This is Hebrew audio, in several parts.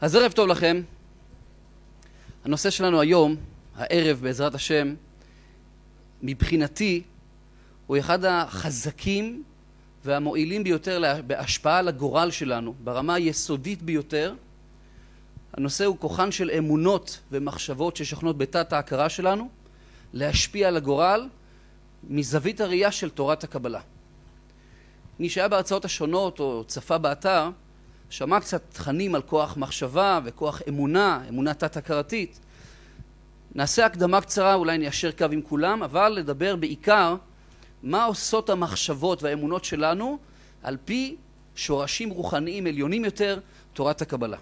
אז ערב טוב לכם. הנושא שלנו היום, הערב בעזרת השם, מבחינתי הוא אחד החזקים והמועילים ביותר בהשפעה על הגורל שלנו, ברמה היסודית ביותר. הנושא הוא כוחן של אמונות ומחשבות ששוכנות בתת ההכרה שלנו, להשפיע על הגורל מזווית הראייה של תורת הקבלה. מי שהיה בהרצאות השונות או צפה באתר, שמע קצת תכנים על כוח מחשבה וכוח אמונה, אמונה תת-הכרתית. נעשה הקדמה קצרה, אולי ניישר קו עם כולם, אבל לדבר בעיקר מה עושות המחשבות והאמונות שלנו על פי שורשים רוחניים עליונים יותר, תורת הקבלה.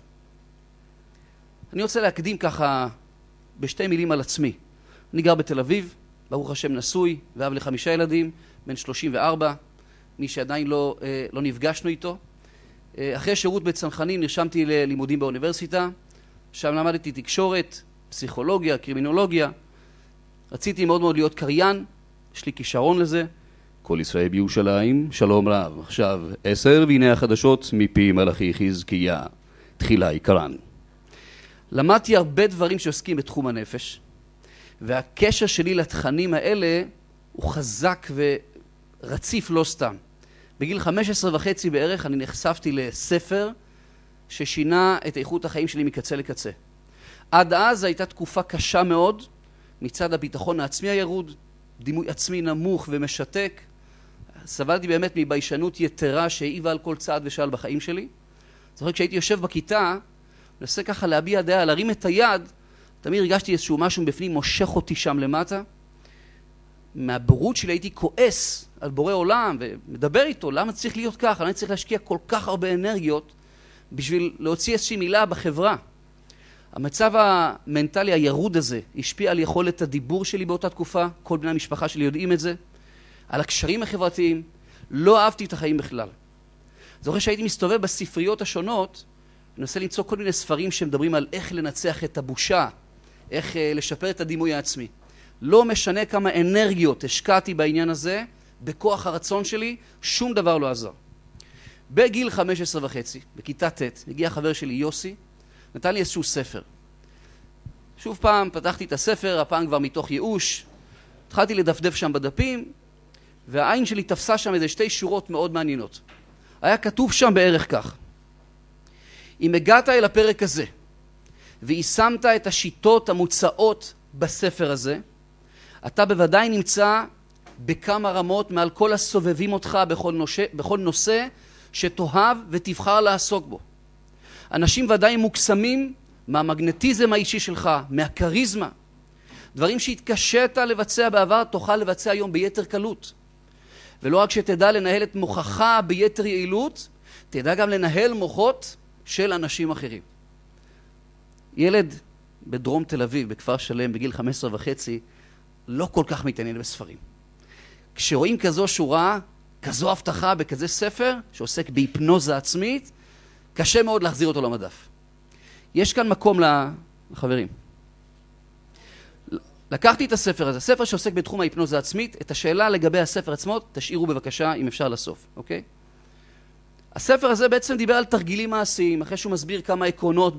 אני רוצה להקדים ככה בשתי מילים על עצמי. אני גר בתל אביב, ברוך השם נשוי, ואב ל5 ילדים, בן 34, מי שעדיין לא נפגשנו איתו. אחרי שירות בצנחנים נרשמתי ללימודים באוניברסיטה, שם למדתי תקשורת, פסיכולוגיה, קרימינולוגיה. רציתי מאוד מאוד להיות קריין, יש לי כישרון לזה. כל ישראל בירושלים, שלום רב. עכשיו 10 והנה החדשות מפי מלאכי חזקיה, תחילה עיקרן. למדתי הרבה דברים שעוסקים בתחום הנפש, והקשר שלי לתכנים האלה הוא חזק ורציף לא סתם. בגיל 15.5 בערך אני נחשפתי לספר ששינה את איכות החיים שלי מקצה לקצה. עד אז הייתה תקופה קשה מאוד, מצד הביטחון העצמי הירוד, דימוי עצמי נמוך ומשתק. סבלתי באמת מביישנות יתרה שהעיבה על כל צעד ושעל בחיים שלי. זוכר כשהייתי יושב בכיתה, נסה ככה להביע דעה, להרים את היד, תמיד הרגשתי איזשהו משהו בפנים מושך אותי שם למטה. מהבורות שלי הייתי כועס על בורא עולם ומדבר איתו, למה צריך להיות ככה? אני צריך להשקיע כל כך הרבה אנרגיות בשביל להוציא איזושהי מילה בחברה. המצב המנטלי הירוד הזה השפיע על יכולת הדיבור שלי באותה תקופה, כל בני המשפחה שלי יודעים את זה, על הקשרים החברתיים, לא אהבתי את החיים בכלל. זוכר שהייתי מסתובב בספריות השונות, מנסה למצוא כל מיני ספרים שמדברים על איך לנצח את הבושה, איך לשפר את הדימוי העצמי. לא משנה כמה אנרגיות השקעתי בעניין הזה, בכוח הרצון שלי, שום דבר לא עזר. בגיל 15.5, בכיתה ט', הגיע חבר שלי יוסי, נתן לי איזשהו ספר. שוב פעם פתחתי את הספר, הפעם כבר מתוך ייאוש, התחלתי לדפדף שם בדפים, והעין שלי תפסה שם איזה 2 שורות מאוד מעניינות. היה כתוב שם בערך כך: אם הגעת אל הפרק הזה, ויישמת את השיטות המוצעות בספר הזה, אתה בוודאי נמצא בכמה רמות מעל כל הסובבים אותך בכל נושא שתאהב ותבחר לעסוק בו. אנשים ודאי מוקסמים מהמגנטיזם האישי שלך, מהקריזמה. דברים שהתקשית לבצע בעבר תוכל לבצע היום ביתר קלות. ולא רק שתדע לנהל את מוחך ביתר יעילות, תדע גם לנהל מוחות של אנשים אחרים. ילד בדרום תל אביב, בכפר שלם, בגיל 15.5, לא כל כך מתעניין בספרים. כשרואים כזו שורה, כזו הבטחה בכזה ספר, שעוסק בהיפנוזה עצמית, קשה מאוד להחזיר אותו למדף. יש כאן מקום לחברים. לקחתי את הספר הזה, ספר שעוסק בתחום ההיפנוזה העצמית, את השאלה לגבי הספר עצמו, תשאירו בבקשה אם אפשר לסוף, אוקיי? הספר הזה בעצם דיבר על תרגילים מעשיים, אחרי שהוא מסביר כמה עקרונות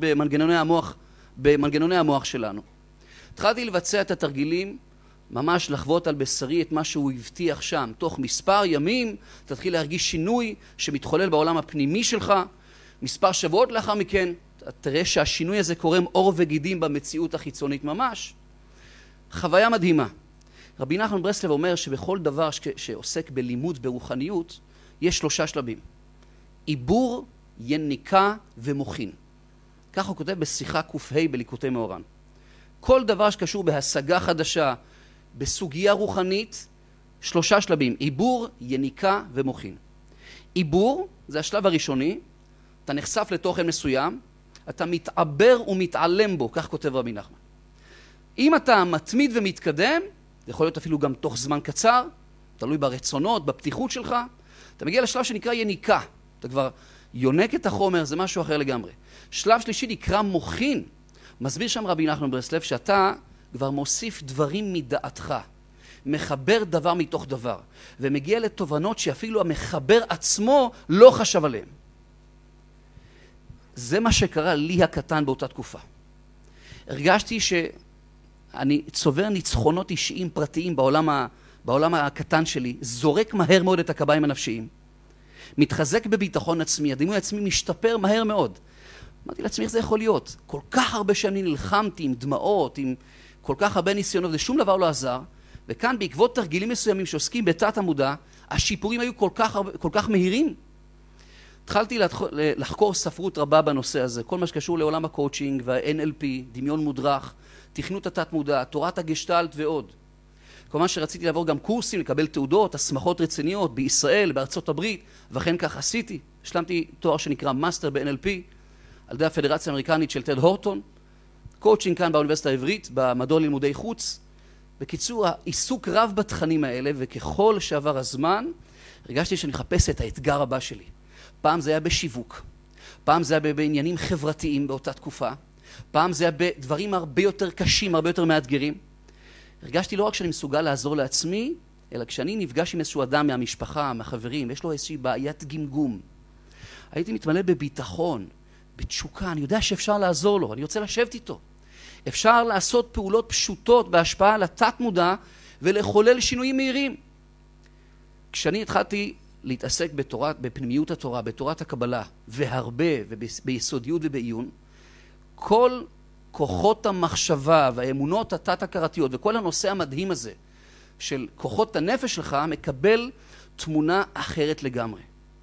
במנגנוני המוח שלנו. התחלתי לבצע את התרגילים, ממש לחוות על בשרי את מה שהוא הבטיח שם. תוך מספר ימים תתחיל להרגיש שינוי שמתחולל בעולם הפנימי שלך. מספר שבועות לאחר מכן, תראה שהשינוי הזה קורם עור וגידים במציאות החיצונית ממש. חוויה מדהימה. רבי נחמן ברסלב אומר שבכל דבר שעוסק בלימוד ברוחניות, יש 3 שלבים. עיבור, יניקה ומוחין. כך הוא כותב בשיחה ק"ה בליקוטי מאורן. כל דבר שקשור בהשגה חדשה, בסוגיה רוחנית, 3 שלבים. עיבור, יניקה ומוחין. עיבור זה השלב הראשוני, אתה נחשף לתוכן מסוים, אתה מתעבר ומתעלם בו, כך כותב רבי נחמן. אם אתה מתמיד ומתקדם, זה יכול להיות אפילו גם תוך זמן קצר, תלוי ברצונות, בפתיחות שלך, אתה מגיע לשלב שנקרא יניקה. אתה כבר יונק את החומר, זה משהו אחר לגמרי. שלב שלישי נקרא מוחין. מסביר שם רבי נחמן ברסלב שאתה כבר מוסיף דברים מדעתך, מחבר דבר מתוך דבר, ומגיע לתובנות שאפילו המחבר עצמו לא חשב עליהן. זה מה שקרה לי הקטן באותה תקופה. הרגשתי שאני צובר ניצחונות אישיים פרטיים בעולם הקטן שלי, זורק מהר מאוד את הקביים הנפשיים, מתחזק בביטחון עצמי, הדימוי העצמי משתפר מהר מאוד. אמרתי לעצמי, איך זה יכול להיות? כל כך הרבה שנים נלחמתי עם דמעות, עם כל כך הרבה ניסיונות, ושום דבר לא עזר, וכאן בעקבות תרגילים מסוימים שעוסקים בתת המודע, השיפורים היו כל כך מהירים. התחלתי לחקור ספרות רבה בנושא הזה, כל מה שקשור לעולם הקואוצ'ינג וה-NLP, דמיון מודרך, תכנות התת מודע, תורת הגשטלט ועוד. כלומר שרציתי לעבור גם קורסים, לקבל תעודות, הסמכות רציניות בישראל, בארצות הברית, וכן כך עשיתי. השלמתי תואר שנקרא מאסטר ב-NLP, על ידי הפדרציה האמריקנית של טד הורטון, קואוצ'ינג כאן באוניברסיטה העברית, במדור לימודי חוץ. בקיצור, העיסוק רב בתכנים האלה, וככל שעבר הזמן, הרגשתי שאני מחפש את האתגר הבא שלי. פעם זה היה בשיווק, פעם זה היה בעניינים חברתיים באותה תקופה, פעם זה היה בדברים הרבה יותר קשים, הרבה יותר מאתגרים. הרגשתי לא רק שאני מסוגל לעזור לעצמי, אלא כשאני נפגש עם איזשהו אדם מהמשפחה, מהחברים, יש לו איזושהי בעיית גמגום. הייתי מתמלא בביטחון, בתשוקה, אני יודע שאפשר לעזור לו, אני רוצה לשבת איתו. אפשר לעשות פעולות פשוטות בהשפעה על התת מודע ולחולל שינויים מהירים. כשאני התחלתי להתעסק בפנימיות התורה, בתורת הקבלה, והרבה, וביסודיות ובעיון, כל כוחות המחשבה והאמונות התת-הכרתיות וכל הנושא המדהים הזה של כוחות הנפש שלך מקבל תמונה אחרת לגמרי.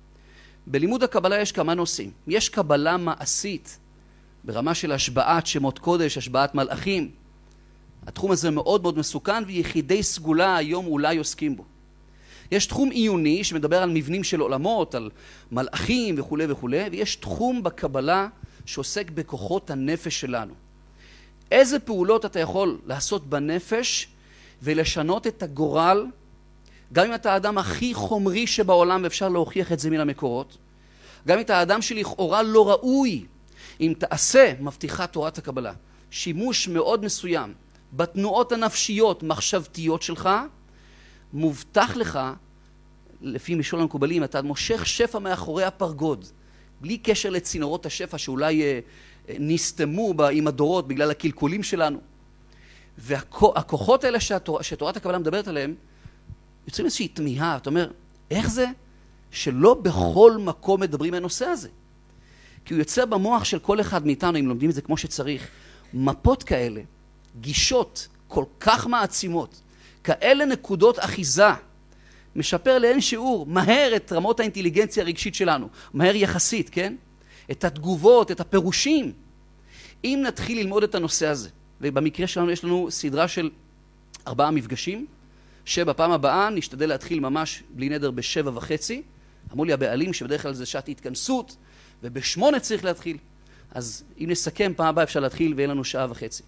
בלימוד הקבלה יש כמה נושאים. יש קבלה מעשית ברמה של השבעת שמות קודש, השבעת מלאכים. התחום הזה מאוד מאוד מסוכן ויחידי סגולה היום אולי עוסקים בו. יש תחום עיוני שמדבר על מבנים של עולמות, על מלאכים וכו' וכו', ויש תחום בקבלה שעוסק בכוחות הנפש שלנו. איזה פעולות אתה יכול לעשות בנפש ולשנות את הגורל, גם אם אתה האדם הכי חומרי שבעולם ואפשר להוכיח את זה מן המקורות, גם אם אתה האדם שלכאורה לא ראוי, אם תעשה, מבטיחה תורת הקבלה, שימוש מאוד מסוים בתנועות הנפשיות, מחשבתיות שלך, מובטח לך, לפי משול המקובלים, אתה מושך שפע מאחורי הפרגוד, בלי קשר לצינורות השפע שאולי נסתמו עם הדורות בגלל הקלקולים שלנו. והכוחות האלה שתורת הקבלה מדברת עליהם, יוצאים איזושהי תמיהה, אתה אומר, איך זה שלא בכל מקום מדברים הנושא הזה? כי הוא יוצא במוח של כל אחד מאיתנו, אם לומדים את זה כמו שצריך, מפות כאלה, גישות כל כך מעצימות, כאלה נקודות אחיזה, משפר לאין שיעור, מהר את רמות האינטליגנציה הרגשית שלנו, מהר יחסית, כן? את התגובות, את הפירושים. אם נתחיל ללמוד את הנושא הזה, ובמקרה שלנו יש לנו סדרה של 4 מפגשים, שבפעם הבאה נשתדל להתחיל ממש בלי נדר ב7:30, אמרו לי הבעלים שבדרך כלל זה שעת התכנסות, וב8 צריך להתחיל. אז אם נסכם, פעם הבאה אפשר להתחיל ויהיה לנו 1.5 שעות.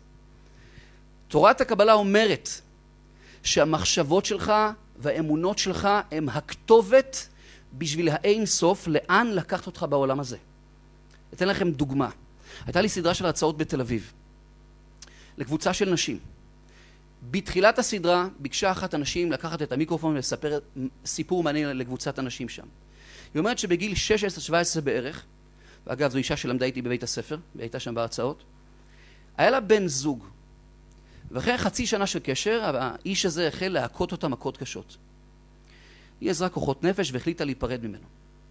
תורת הקבלה אומרת שהמחשבות שלך והאמונות שלך הם הכתובת בשביל האין סוף לאן לקחת אותך בעולם הזה. אתן לכם דוגמה. הייתה לי סדרה של הרצאות בתל אביב, לקבוצה של נשים. בתחילת הסדרה ביקשה אחת הנשים לקחת את המיקרופון ולספר סיפור מעניין לקבוצת הנשים שם. היא אומרת שבגיל 16-17 בערך, ואגב זו אישה שלמדה איתי בבית הספר, והייתה שם בהרצאות, היה לה בן זוג. ואחרי 0.5 שנה של קשר, האיש הזה החל להכות אותה מכות קשות. היא עזרה כוחות נפש והחליטה להיפרד ממנו.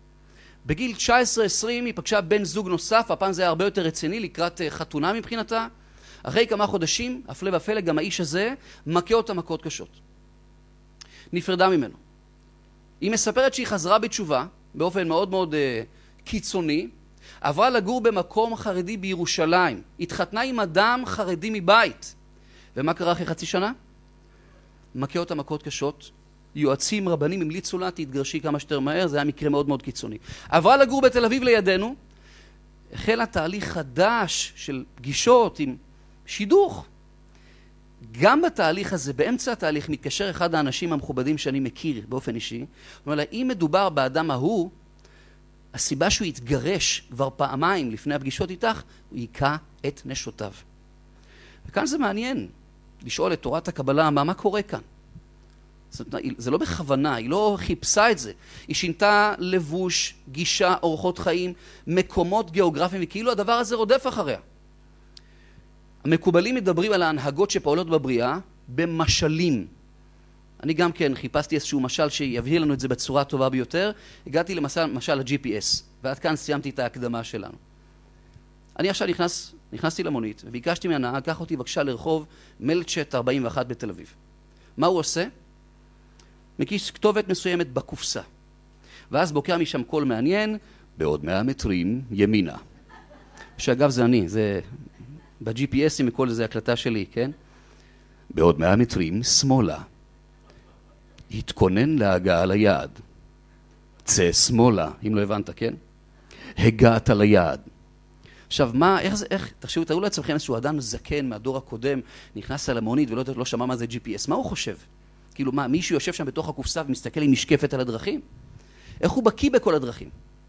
בגיל 19-20 היא פגשה בן זוג נוסף, הפעם זה היה הרבה יותר רציני, לקראת חתונה מבחינתה. אחרי כמה חודשים, הפלא ופלא, גם האיש הזה מכה אותה מכות קשות. נפרדה ממנו. היא מספרת שהיא חזרה בתשובה, באופן מאוד מאוד קיצוני, עברה לגור במקום חרדי בירושלים, התחתנה עם אדם חרדי מבית. ומה קרה אחרי 0.5 שנה? מכה אותה מכות קשות, יועצים רבנים המליצו לה, תתגרשי כמה שיותר מהר, זה היה מקרה מאוד מאוד קיצוני. עברה לגור בתל אביב לידינו, החלה תהליך חדש של פגישות עם שידוך. גם בתהליך הזה, באמצע התהליך, מתקשר אחד האנשים המכובדים שאני מכיר באופן אישי, הוא אומר לה, אם מדובר באדם ההוא, הסיבה שהוא יתגרש כבר פעמיים לפני הפגישות איתך, הוא יקע את נשותיו. וכאן זה מעניין לשאול את תורת הקבלה, מה קורה כאן? זה לא בכוונה, היא לא חיפשה את זה. היא שינתה לבוש, גישה, אורחות חיים, מקומות גיאוגרפיים, וכאילו הדבר הזה רודף אחריה. המקובלים מדברים על ההנהגות שפועלות בבריאה במשלים. אני גם כן חיפשתי איזשהו משל שיבהיר לנו את זה בצורה הטובה ביותר. הגעתי למשל ל-GPS, ועד כאן סיימתי את ההקדמה שלנו. אני עכשיו נכנסתי למונית, וביקשתי מהנהג, קח אותי בבקשה לרחוב מלצ'ט 41 בתל אביב. מה הוא עושה? מקיש כתובת מסוימת בקופסה. ואז בוקע משם קול מעניין, בעוד 100 מטרים ימינה. שאגב זה אני, זה ב-GPSים וכל זה הקלטה שלי, כן? בעוד 100 מטרים שמאלה. התכונן להגעה ליעד. צא שמאלה, אם לא הבנת, כן? הגעת ליעד. עכשיו, תחשבו, תראו לעצמכם איזשהו אדם זקן מהדור הקודם, נכנס על המונית ולא שמע מה זה GPS. מה הוא חושב? כאילו, מה, מישהו יושב שם בתוך הקופסה ומסתכל עם משקפת על הדרכים? איך הוא בקיא בכל הדרכים?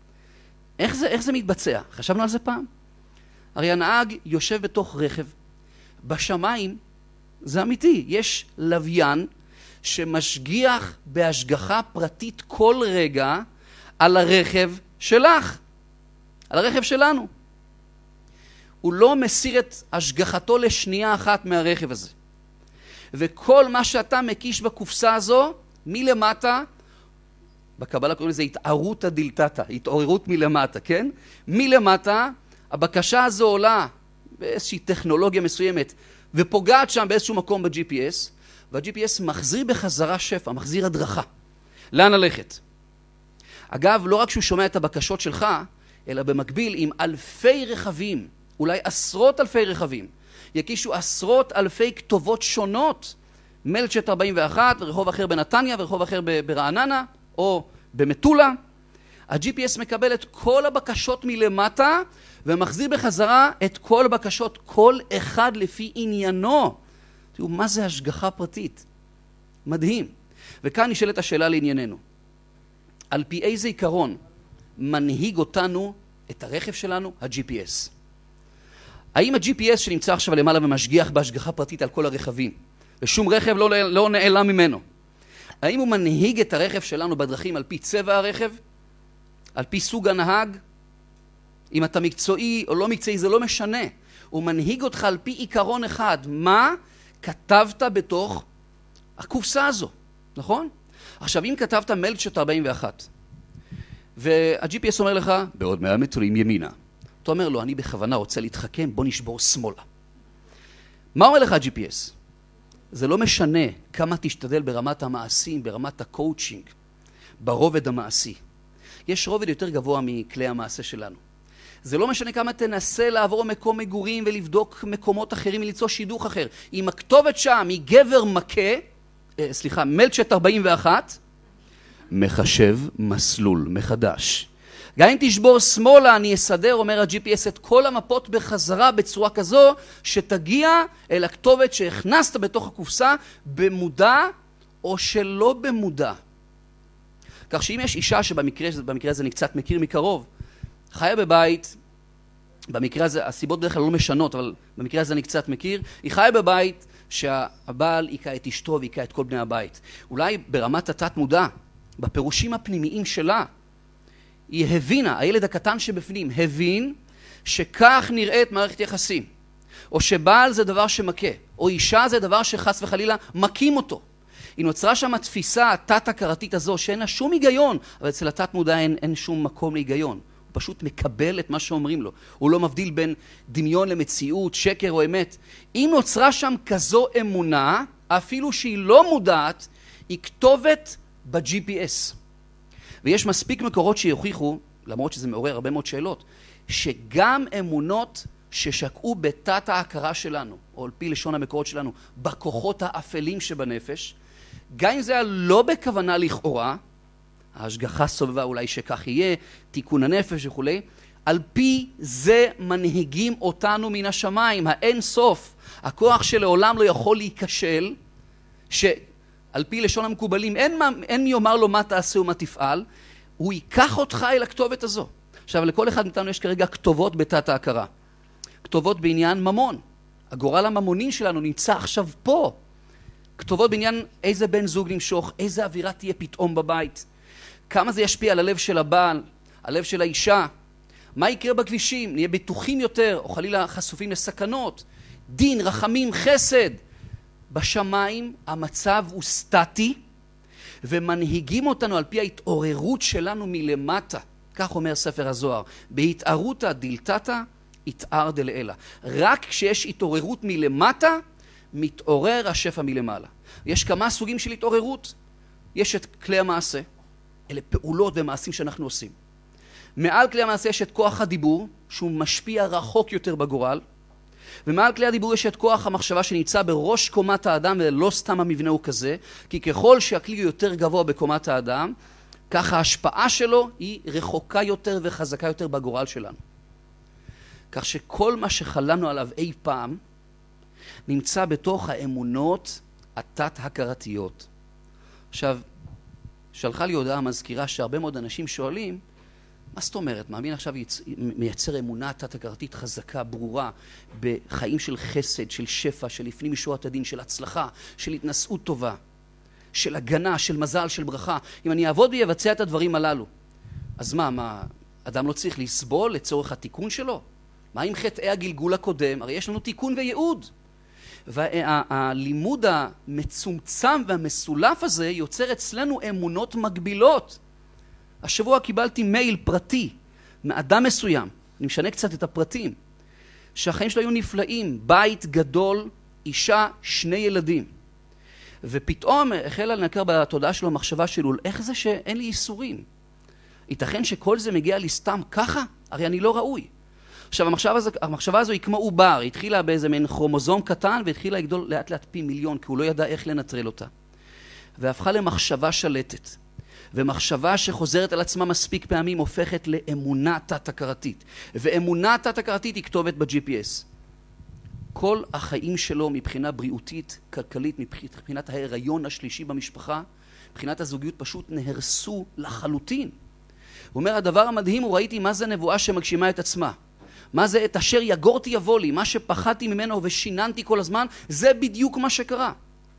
איך זה מתבצע? חשבנו על זה פעם? הרי הנהג יושב בתוך רכב. בשמיים, זה אמיתי, יש לוויין שמשגיח בהשגחה פרטית כל רגע על הרכב שלך, על הרכב שלנו. הוא לא מסיר את השגחתו לשנייה אחת מהרכב הזה. וכל מה שאתה מקיש בקופסה הזו, מלמטה, בקבלה קוראים לזה התערות הדלתתא, התעוררות מלמטה, כן? מלמטה, הבקשה הזו עולה באיזושהי טכנולוגיה מסוימת, ופוגעת שם באיזשהו מקום ב-GPS, וה-GPS מחזיר בחזרה שפע, מחזיר הדרכה. לאן ללכת? אגב, לא רק שהוא שומע את הבקשות שלך, אלא במקביל עם אלפי רכבים, אולי עשרות אלפי רכבים, יקישו עשרות אלפי כתובות שונות, מלצ'ט 41 ורחוב אחר בנתניה ורחוב אחר ברעננה או במטולה. ה-GPS מקבל את כל הבקשות מלמטה ומחזיר בחזרה את כל הבקשות, כל אחד לפי עניינו. תראו, מה זה השגחה פרטית? מדהים. וכאן נשאלת השאלה לענייננו. על פי איזה עיקרון מנהיג אותנו, את הרכב שלנו, ה-GPS? האם ה-GPS שנמצא עכשיו למעלה ומשגיח בהשגחה פרטית על כל הרכבים, ושום רכב לא נעלם ממנו, האם הוא מנהיג את הרכב שלנו בדרכים על פי צבע הרכב? על פי סוג הנהג? אם אתה מקצועי או לא מקצועי, זה לא משנה. הוא מנהיג אותך על פי עיקרון אחד. מה כתבת בתוך הקופסה הזו, נכון? עכשיו, אם כתבת מלצ'ט 41, וה-GPS אומר לך, בעוד 100 מטרים ימינה. אתה אומר לו, אני בכוונה רוצה להתחכם, בוא נשבור שמאלה. מה אומר לך ה-GPS? זה לא משנה כמה תשתדל ברמת המעשים, ברמת הקואוצ'ינג, ברובד המעשי. יש רובד יותר גבוה מכלי המעשה שלנו. זה לא משנה כמה תנסה לעבור מקום מגורים ולבדוק מקומות אחרים ולמצוא שידוך אחר. אם הכתובת שם היא גבר מכה, מלצ'ט 41, מחשב מסלול מחדש. גם אם תשבור שמאלה, אני אסדר, אומר ה-GPS, את כל המפות בחזרה בצורה כזו, שתגיע אל הכתובת שהכנסת בתוך הקופסה, במודע או שלא במודע. כך שאם יש אישה שבמקרה הזה אני קצת מכיר מקרוב, חיה בבית, במקרה הזה, הסיבות בדרך כלל לא משנות, אבל במקרה הזה אני קצת מכיר, היא חיה בבית שהבעל היקע את אשתו והיקע את כל בני הבית. אולי ברמת התת מודע, בפירושים הפנימיים שלה, היא הבינה, הילד הקטן שבפנים, הבין שכך נראית מערכת יחסים. או שבעל זה דבר שמכה, או אישה זה דבר שחס וחלילה מכים אותו. היא נוצרה שם התפיסה התת-הכרתית הזו, שאין לה שום היגיון, אבל אצל התת מודע אין שום מקום להיגיון. הוא פשוט מקבל את מה שאומרים לו. הוא לא מבדיל בין דמיון למציאות, שקר או אמת. אם נוצרה שם כזו אמונה, אפילו שהיא לא מודעת, היא כתובת ב-GPS. ויש מספיק מקורות שיוכיחו, למרות שזה מעורר הרבה מאוד שאלות, שגם אמונות ששקעו בתת ההכרה שלנו, או על פי לשון המקורות שלנו, בכוחות האפלים שבנפש, גם אם זה היה לא בכוונה לכאורה, ההשגחה סובבה אולי שכך יהיה, תיקון הנפש וכו', על פי זה מנהיגים אותנו מן השמיים, האין סוף, הכוח שלעולם לא יכול להיכשל, שעל פי לשון המקובלים אין מי יאמר לו מה תעשה ומה תפעל, הוא ייקח אותך אל הכתובת הזו. עכשיו, לכל אחד מאיתנו יש כרגע כתובות בתת ההכרה. כתובות בעניין ממון. הגורל הממוני שלנו נמצא עכשיו פה. כתובות בעניין איזה בן זוג למשוך, איזה אווירה תהיה פתאום בבית, כמה זה ישפיע על הלב של הבעל, הלב של האישה, מה יקרה בכבישים, נהיה בטוחים יותר, או חלילה חשופים לסכנות, דין, רחמים, חסד. בשמיים המצב הוא סטטי, ומנהיגים אותנו על פי ההתעוררות שלנו מלמטה. כך אומר ספר הזוהר, בהתערותא דילתתא יתער דלעילא. רק כשיש התעוררות מלמטה, מתעורר השפע מלמעלה. יש כמה סוגים של התעוררות. יש את כלי המעשה, אלה פעולות ומעשים שאנחנו עושים. מעל כלי המעשה יש את כוח הדיבור, שהוא משפיע רחוק יותר בגורל, ומעל כלי הדיבור יש את כוח המחשבה שנמצא בראש קומת האדם, ולא סתם המבנה הוא כזה, כי ככל שהכלי הוא יותר גבוה בקומת האדם, ככה ההשפעה שלו היא רחוקה יותר וחזקה יותר בגורל שלנו. כך שכל מה שחלמנו עליו אי פעם, נמצא בתוך האמונות התת-הכרתיות. עכשיו, שלחה לי הודעה מזכירה שהרבה מאוד אנשים שואלים, מה זאת אומרת? מאמין עכשיו מייצר אמונה תת-הכרתית חזקה, ברורה, בחיים של חסד, של שפע, של לפנים משורת הדין, של הצלחה, של התנשאות טובה, של הגנה, של מזל, של ברכה. אם אני אעבוד ויבצע את הדברים הללו, אז מה, אדם לא צריך לסבול לצורך התיקון שלו? מה עם חטאי הגלגול הקודם? הרי יש לנו תיקון וייעוד. והלימוד המצומצם והמסולף הזה יוצר אצלנו אמונות מגבילות. השבוע קיבלתי מייל פרטי מאדם מסוים, אני משנה קצת את הפרטים, שהחיים שלו היו נפלאים, בית גדול, אישה, 2 ילדים. ופתאום החלה לנקר בתודעה שלו מחשבה שלו, איך זה שאין לי איסורים? ייתכן שכל זה מגיע לי סתם ככה? הרי אני לא ראוי. עכשיו, המחשבה הזו היא כמו עובר, היא התחילה באיזה מין כרומוזום קטן, והתחילה לגדול לאט לאט פי מיליון, כי הוא לא ידע איך לנטרל אותה. והפכה למחשבה שלטת. ומחשבה שחוזרת על עצמה מספיק פעמים הופכת לאמונה תת-הכרתית. ואמונה תת-הכרתית היא כתובת ב-GPS. כל החיים שלו מבחינה בריאותית, כלכלית, מבחינת ההיריון השלישי במשפחה, מבחינת הזוגיות פשוט נהרסו לחלוטין. הוא אומר, הדבר המדהים הוא ראיתי מה זה נבואה שמגשימה את עצמה. מה זה את אשר יגורתי יבוא לי, מה שפחדתי ממנו ושיננתי כל הזמן, זה בדיוק מה שקרה.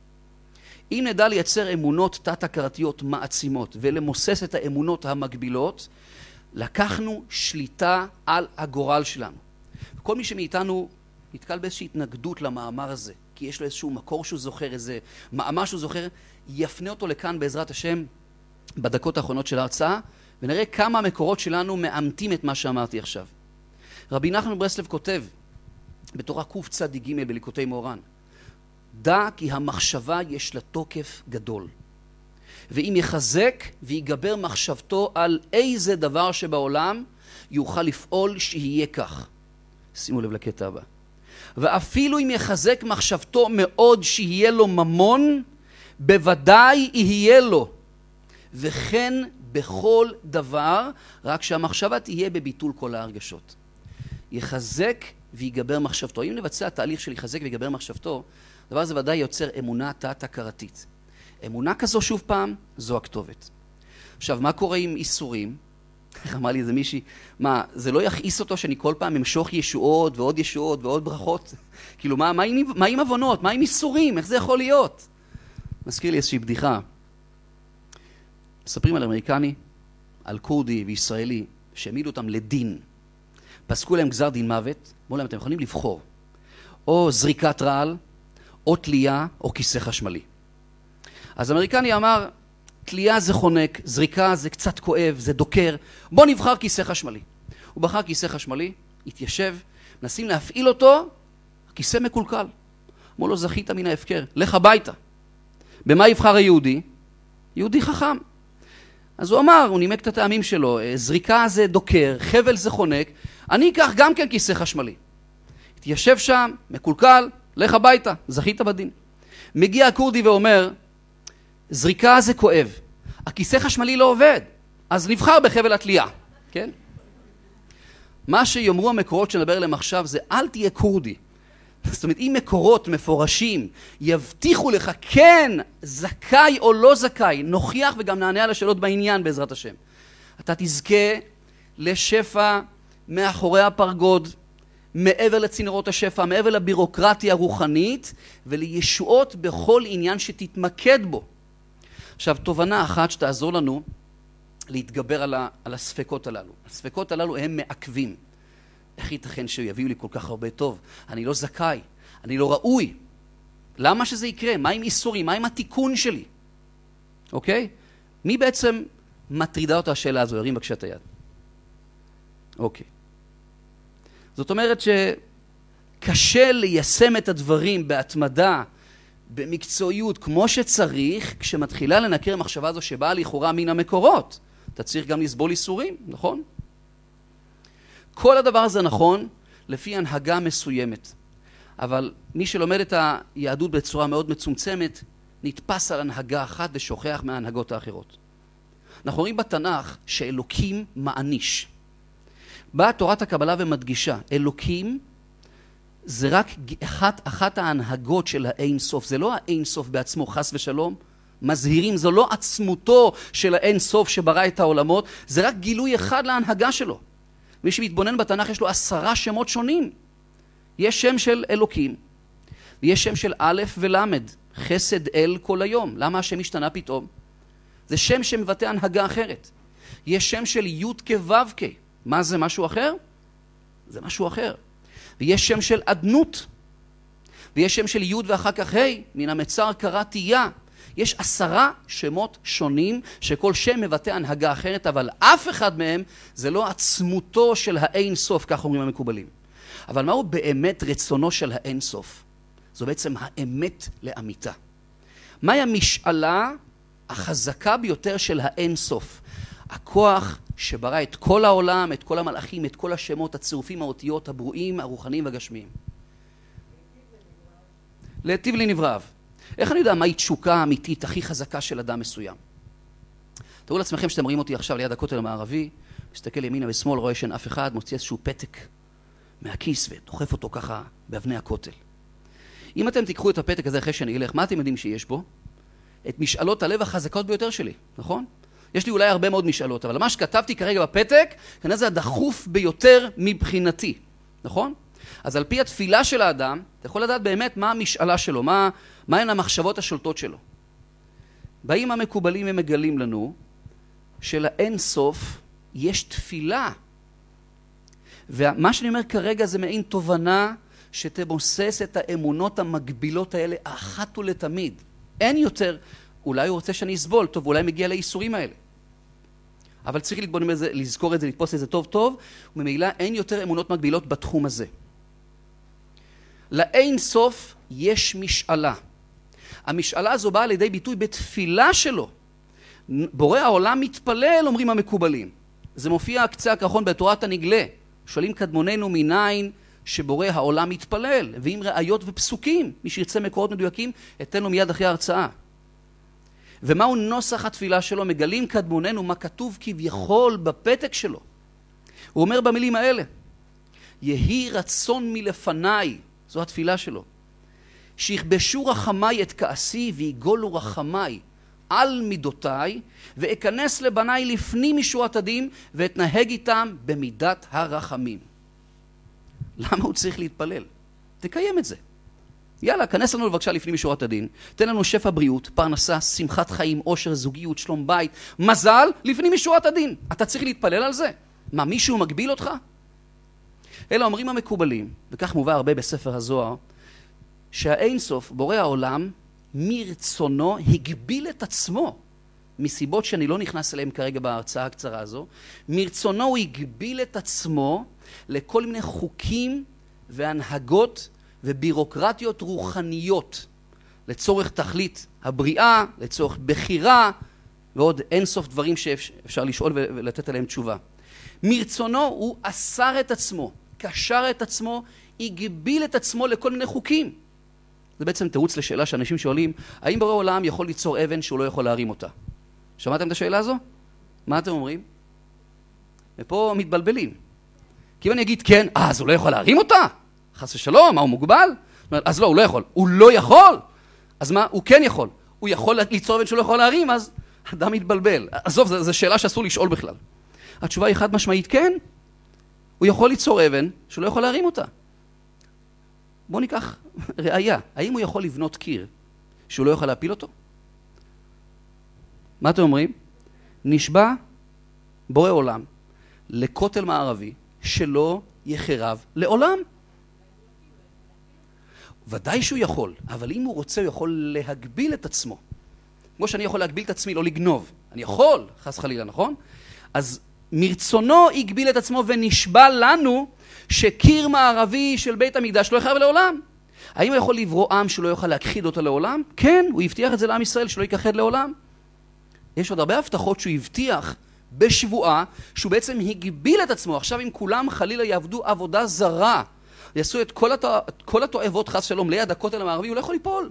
אם נדע לייצר אמונות תת-הכרתיות מעצימות ולמוסס את האמונות המגבילות, לקחנו שליטה על הגורל שלנו. כל מי שמאיתנו נתקל באיזושהי התנגדות למאמר הזה, כי יש לו איזשהו מקור שהוא זוכר, איזה מאמר שהוא זוכר, יפנה אותו לכאן בעזרת השם בדקות האחרונות של ההרצאה, ונראה כמה המקורות שלנו מאמתים את מה שאמרתי עכשיו. רבי נחמן מברסלב כותב, בתורה קצ"ג בליקוטי מוהר"ן, דע כי המחשבה יש לה תוקף גדול. ואם יחזק ויגבר מחשבתו על איזה דבר שבעולם, יוכל לפעול שיהיה כך. שימו לב לקטע הבא. ואפילו אם יחזק מחשבתו מאוד שיהיה לו ממון, בוודאי יהיה לו. וכן בכל דבר, רק שהמחשבה תהיה בביטול כל ההרגשות. יחזק ויגבר מחשבתו. אם נבצע תהליך של יחזק ויגבר מחשבתו, הדבר הזה ודאי יוצר אמונה תת-הכרתית. אמונה כזו שוב פעם, זו הכתובת. עכשיו, מה קורה עם איסורים? איך אמר לי איזה מישהי, מה, זה לא יכעיס אותו שאני כל פעם אמשוך ישועות ועוד ישועות ועוד ברכות? כאילו, מה עם אבונות? מה עם איסורים? איך זה יכול להיות? מזכיר לי איזושהי בדיחה. מספרים על אמריקני, על קורדי וישראלי, שהעמידו אותם לדין. פסקו להם גזר דין מוות, אמרו להם, אתם יכולים לבחור. או זריקת רעל, או תלייה, או כיסא חשמלי. אז האמריקני אמר, תלייה זה חונק, זריקה זה קצת כואב, זה דוקר, בוא נבחר כיסא חשמלי. הוא בחר כיסא חשמלי, התיישב, מנסים להפעיל אותו, הכיסא מקולקל. אמרו לו, זכית מן ההפקר, לך הביתה. במה יבחר היהודי? יהודי חכם. אז הוא אמר, הוא נימק את הטעמים שלו, זריקה זה דוקר, חבל זה חונק, אני אקח גם כן כיסא חשמלי. התיישב שם, מקולקל, לך הביתה, זכית בדין. מגיע הקורדי ואומר, זריקה זה כואב, הכיסא חשמלי לא עובד, אז נבחר בחבל התלייה, כן? מה שיאמרו המקורות שנדבר אליהם עכשיו זה, אל תהיה קורדי. זאת אומרת, אם מקורות מפורשים יבטיחו לך, כן, זכאי או לא זכאי, נוכיח וגם נענה על השאלות בעניין בעזרת השם. אתה תזכה לשפע מאחורי הפרגוד, מעבר לצינורות השפע, מעבר לבירוקרטיה הרוחנית, ולישועות בכל עניין שתתמקד בו. עכשיו, תובנה אחת שתעזור לנו להתגבר על הספקות הללו. הספקות הללו הם מעכבים. איך ייתכן שיביאו לי כל כך הרבה טוב? אני לא זכאי, אני לא ראוי. למה שזה יקרה? מה עם איסורים? מה עם התיקון שלי? אוקיי? מי בעצם מטרידה אותה השאלה הזו? ירים בבקשה את היד. אוקיי. זאת אומרת שקשה ליישם את הדברים בהתמדה, במקצועיות, כמו שצריך, כשמתחילה לנקר המחשבה הזו שבאה לכאורה מן המקורות. אתה צריך גם לסבול איסורים, נכון? כל הדבר הזה נכון לפי הנהגה מסוימת. אבל מי שלומד את היהדות בצורה מאוד מצומצמת, נתפס על הנהגה אחת ושוכח מההנהגות האחרות. אנחנו רואים בתנ"ך שאלוקים מעניש. באה תורת הקבלה ומדגישה, אלוקים זה רק אחת ההנהגות של האין סוף. זה לא האין סוף בעצמו, חס ושלום. מזהירים, זו לא עצמותו של האין סוף שברא את העולמות, זה רק גילוי אחד להנהגה שלו. מי שמתבונן בתנ"ך יש לו 10 שמות שונים. יש שם של אלוקים, ויש שם של א' ול', חסד אל כל היום. למה השם השתנה פתאום? זה שם שמבטא הנהגה אחרת. יש שם של י' כו' כ'. מה זה משהו אחר? זה משהו אחר. ויש שם של עדנות, ויש שם של י' ואחר כך ה', מן המצר קראתי יא. יש 10 שמות שונים שכל שם מבטא הנהגה אחרת, אבל אף אחד מהם זה לא עצמותו של האין סוף, כך אומרים המקובלים. אבל מהו באמת רצונו של האין סוף? זו בעצם האמת לאמיתה. מהי המשאלה החזקה ביותר של האין סוף? הכוח שברא את כל העולם, את כל המלאכים, את כל השמות, הצירופים, האותיות, הברואים, הרוחניים והגשמיים. להיטיב לנבראיו. איך אני יודע מהי תשוקה האמיתית הכי חזקה של אדם מסוים? תראו לעצמכם שאתם רואים אותי עכשיו ליד הכותל המערבי, מסתכל ימינה ושמאל, רואה שאין אף אחד, מוציא איזשהו פתק מהכיס ודוחף אותו ככה באבני הכותל. אם אתם תיקחו את הפתק הזה אחרי שאני אלך, מה אתם יודעים שיש בו? את משאלות הלב החזקות ביותר שלי, נכון? יש לי אולי הרבה מאוד משאלות, אבל מה שכתבתי כרגע בפתק, כנראה זה הדחוף ביותר מבחינתי, נכון? אז על פי התפילה של האדם, אתה יכול לדעת באמת מה המשאלה שלו, מה הן המחשבות השולטות שלו. באים המקובלים ומגלים לנו שלאין סוף יש תפילה. ומה שאני אומר כרגע זה מעין תובנה שתבוסס את האמונות המגבילות האלה אחת ולתמיד. אין יותר, אולי הוא רוצה שאני אסבול, טוב, אולי מגיע לאיסורים האלה. אבל צריך להתבונן בזה, לזכור את זה, לתפוס את זה טוב טוב, וממילא אין יותר אמונות מגבילות בתחום הזה. לאין סוף יש משאלה. המשאלה הזו באה לידי ביטוי בתפילה שלו. בורא העולם מתפלל, אומרים המקובלים. זה מופיע קצה הקרחון בתורת הנגלה. שואלים קדמוננו מניין שבורא העולם מתפלל, ועם ראיות ופסוקים. מי שירצה מקורות מדויקים, אתן לו מיד אחרי ההרצאה. ומהו נוסח התפילה שלו? מגלים קדמוננו מה כתוב כביכול בפתק שלו. הוא אומר במילים האלה, יהי רצון מלפניי, זו התפילה שלו, שיכבשו רחמי את כעסי ויגולו רחמי על מידותיי, ואכנס לבניי לפנים משורת הדין, ואתנהג איתם במידת הרחמים. למה הוא צריך להתפלל? תקיים את זה. יאללה, כנס לנו בבקשה לפנים משורת הדין, תן לנו שפע בריאות, פרנסה, שמחת חיים, עושר, זוגיות, שלום בית, מזל, לפנים משורת הדין. אתה צריך להתפלל על זה? מה, מישהו מגביל אותך? אלא אומרים המקובלים, וכך מובא הרבה בספר הזוהר, שהאין סוף, בורא העולם, מרצונו הגביל את עצמו, מסיבות שאני לא נכנס אליהם כרגע בהרצאה הקצרה הזו, מרצונו הוא הגביל את עצמו לכל מיני חוקים והנהגות ובירוקרטיות רוחניות, לצורך תכלית הבריאה, לצורך בחירה, ועוד אין סוף דברים שאפשר לשאול ולתת עליהם תשובה. מרצונו הוא אסר את עצמו, קשר את עצמו, הגביל את עצמו לכל מיני חוקים. זה בעצם תירוץ לשאלה שאנשים שואלים, האם בורא עולם יכול ליצור אבן שהוא לא יכול להרים אותה? שמעתם את השאלה הזו? מה אתם אומרים? ופה מתבלבלים. כי אם אני אגיד כן, אז הוא לא יכול להרים אותה? חס ושלום, מה הוא מוגבל? אז לא, הוא לא יכול. הוא לא יכול? אז מה? הוא כן יכול. הוא יכול ליצור אבן שהוא לא יכול להרים, אז אדם מתבלבל. עזוב, זו שאלה שאסור לשאול בכלל. התשובה היא חד משמעית כן. הוא יכול ליצור אבן שהוא לא יכול להרים אותה. בואו ניקח ראיה. האם הוא יכול לבנות קיר שהוא לא יוכל להפיל אותו? מה אתם אומרים? נשבע בורא עולם לכותל מערבי שלא יחרב לעולם. ודאי שהוא יכול, אבל אם הוא רוצה הוא יכול להגביל את עצמו. כמו שאני יכול להגביל את עצמי, לא לגנוב. אני יכול, חס חלילה, נכון? אז מרצונו הגביל את עצמו ונשבע לנו שקיר מערבי של בית המקדש לא יחרב לעולם. האם הוא יכול לברוא עם שלא יוכל להכחיד אותו לעולם? כן, הוא הבטיח את זה לעם ישראל שלא יכחד לעולם. יש עוד הרבה הבטחות שהוא הבטיח בשבועה, שהוא בעצם הגביל את עצמו. עכשיו אם כולם חלילה יעבדו עבודה זרה, יעשו את כל התועבות חס שלום ליד הכותל המערבי, הוא לא יכול ליפול.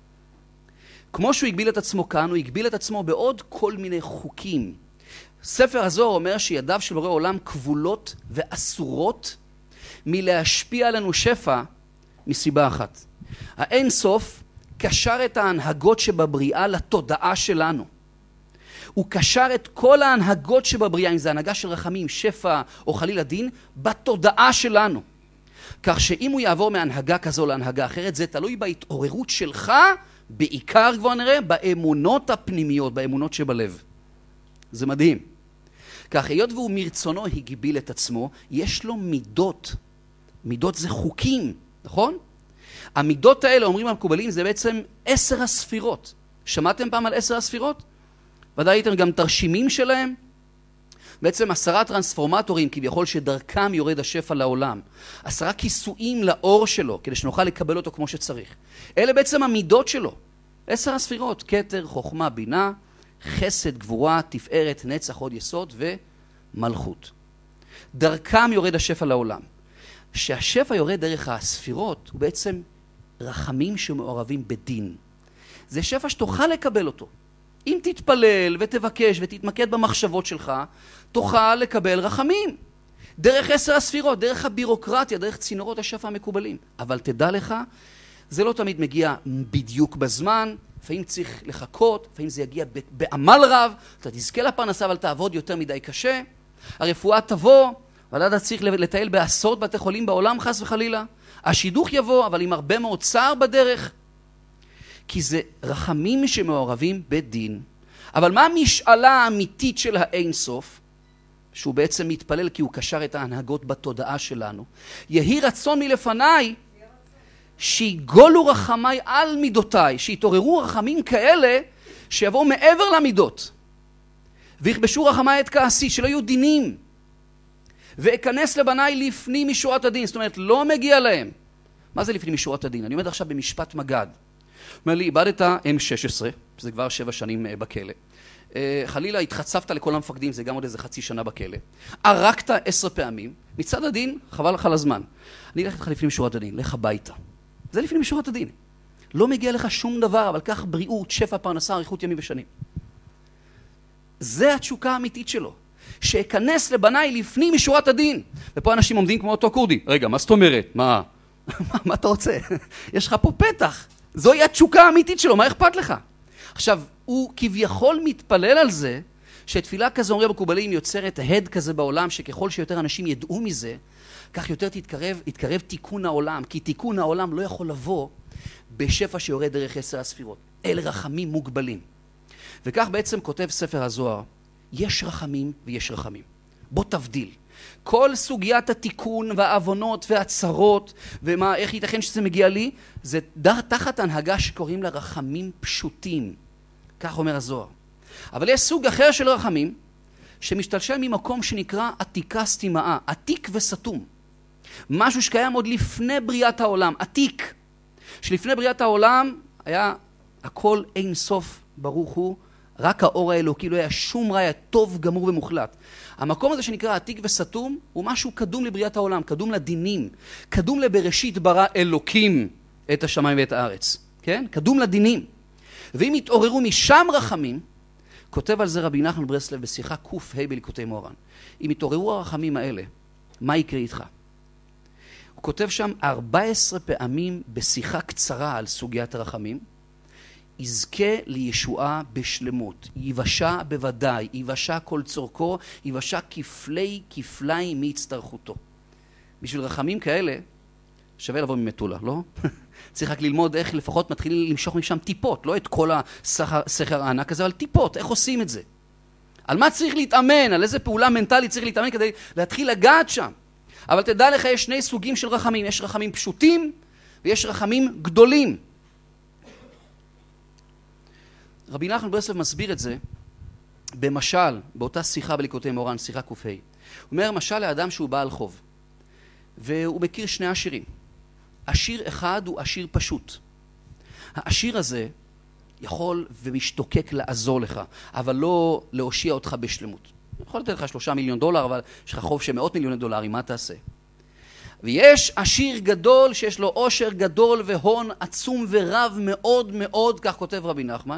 כמו שהוא הגביל את עצמו כאן, הוא הגביל את עצמו בעוד כל מיני חוקים. ספר הזוהר אומר שידיו של בורא עולם כבולות ואסורות מלהשפיע עלינו שפע מסיבה אחת. האין סוף קשר את ההנהגות שבבריאה לתודעה שלנו. הוא קשר את כל ההנהגות שבבריאה, אם זה הנהגה של רחמים, שפע או חלילה דין, בתודעה שלנו. כך שאם הוא יעבור מהנהגה כזו להנהגה אחרת, זה תלוי בהתעוררות שלך, בעיקר כבר נראה, באמונות הפנימיות, באמונות שבלב. זה מדהים. כך, היות והוא מרצונו הגביל את עצמו, יש לו מידות. מידות זה חוקים, נכון? המידות האלה, אומרים המקובלים, זה בעצם 10 הספירות. שמעתם פעם על 10 הספירות? ודאי הייתם גם תרשימים שלהם. בעצם 10 טרנספורמטורים כביכול שדרכם יורד השפע לעולם. 10 כיסויים לאור שלו, כדי שנוכל לקבל אותו כמו שצריך. אלה בעצם המידות שלו. 10 הספירות, כתר, חוכמה, בינה, חסד, גבורה, תפארת, נצח, עוד יסוד ומלכות. דרכם יורד השפע לעולם. שהשפע יורד דרך הספירות הוא בעצם רחמים שמעורבים בדין. זה שפע שתוכל לקבל אותו. אם תתפלל ותבקש ותתמקד במחשבות שלך, תוכל לקבל רחמים. דרך 10 הספירות, דרך הבירוקרטיה, דרך צינורות השפע המקובלים. אבל תדע לך, זה לא תמיד מגיע בדיוק בזמן, לפעמים צריך לחכות, לפעמים זה יגיע בעמל רב, אתה תזכה לפרנסה אבל תעבוד יותר מדי קשה. הרפואה תבוא, אבל אתה צריך לטייל בעשרות בתי חולים בעולם חס וחלילה. השידוך יבוא, אבל עם הרבה מאוד צער בדרך. כי זה רחמים שמעורבים בדין. אבל מה המשאלה האמיתית של האין סוף? שהוא בעצם מתפלל כי הוא קשר את ההנהגות בתודעה שלנו. יהי רצון מלפניי שיגולו רחמיי על מידותיי, שיתעוררו רחמים כאלה שיבואו מעבר למידות. ויכבשו רחמיי את כעסי, שלא יהיו דינים. ואכנס לבניי לפנים משורת הדין. זאת אומרת, לא מגיע להם. מה זה לפנים משורת הדין? אני עומד עכשיו במשפט מגד. אומר לי, איבדת M16, שזה כבר 7 שנים בכלא. חלילה התחצפת לכל המפקדים, זה גם עוד איזה חצי שנה בכלא. ערקת 10 פעמים, מצד הדין, חבל לך לזמן. אני אלך איתך לפנים משורת הדין, לך הביתה. זה לפנים משורת הדין. לא מגיע לך שום דבר, אבל כך בריאות, שפע, פרנסה, אריכות ימים ושנים. זה התשוקה האמיתית שלו. שאכנס לבניי לפנים משורת הדין. ופה אנשים עומדים כמו אותו קורדי. רגע, מה זאת אומרת? מה אתה רוצה? יש לך פה פתח. זוהי התשוקה האמיתית שלו, מה אכפת לך? עכשיו, הוא כביכול מתפלל על זה, שתפילה כזו אומרים מקובלים יוצרת הד כזה בעולם, שככל שיותר אנשים ידעו מזה, כך יותר יתקרב תיקון העולם, כי תיקון העולם לא יכול לבוא בשפע שיורד דרך 10 הספירות. אלה רחמים מוגבלים. וכך בעצם כותב ספר הזוהר, יש רחמים ויש רחמים. בוא תבדיל. כל סוגיית התיקון והעוונות והצרות, איך ייתכן שזה מגיע לי, זה תחת הנהגה שקוראים לה רחמים פשוטים. כך אומר הזוהר. אבל יש סוג אחר של רחמים, שמשתלשל ממקום שנקרא עתיקה סתימאה, עתיק וסתום. משהו שקיים עוד לפני בריאת העולם, עתיק. שלפני בריאת העולם היה הכל אין סוף ברוך הוא, רק האור האלוקי, לא היה שום רע, היה טוב גמור ומוחלט. המקום הזה שנקרא עתיק וסתום הוא משהו קדום לבריאת העולם, קדום לדינים, קדום לבראשית ברא אלוקים את השמיים ואת הארץ, כן? קדום לדינים. ואם יתעוררו משם רחמים, כותב על זה רבי נחמן ברסלב בשיחה ק"ה בליקוטי מוהר"ן. אם יתעוררו הרחמים האלה, מה יקרה איתך? הוא כותב שם 14 פעמים בשיחה קצרה על סוגיית הרחמים, יזכה לישועה בשלמות, יבשה בוודאי, יבשה כל צורכו, יבשה כפלי כפלי מהצטרכותו. בשביל רחמים כאלה, שווה לבוא ממטולה, לא? צריך רק ללמוד איך לפחות מתחילים למשוך משם טיפות, לא את כל הסכר הענק הזה, אבל טיפות, איך עושים את זה? על מה צריך להתאמן? על איזה פעולה מנטלית צריך להתאמן כדי להתחיל לגעת שם? אבל תדע לך, יש שני סוגים של רחמים. יש רחמים פשוטים ויש רחמים גדולים. רבי נחמן ברסלב מסביר את זה במשל, באותה שיחה בליקוטי מורן, שיחה ק"ה. הוא אומר, משל לאדם שהוא בעל חוב, והוא מכיר שני עשירים. עשיר אחד הוא עשיר פשוט. העשיר הזה יכול ומשתוקק לעזור לך, אבל לא להושיע אותך בשלמות. יכול לתת לך 3 מיליון דולר, אבל יש לך חוב של $100 מיליון, מה תעשה? ויש עשיר גדול שיש לו עושר גדול והון עצום ורב מאוד מאוד, כך כותב רבי נחמן,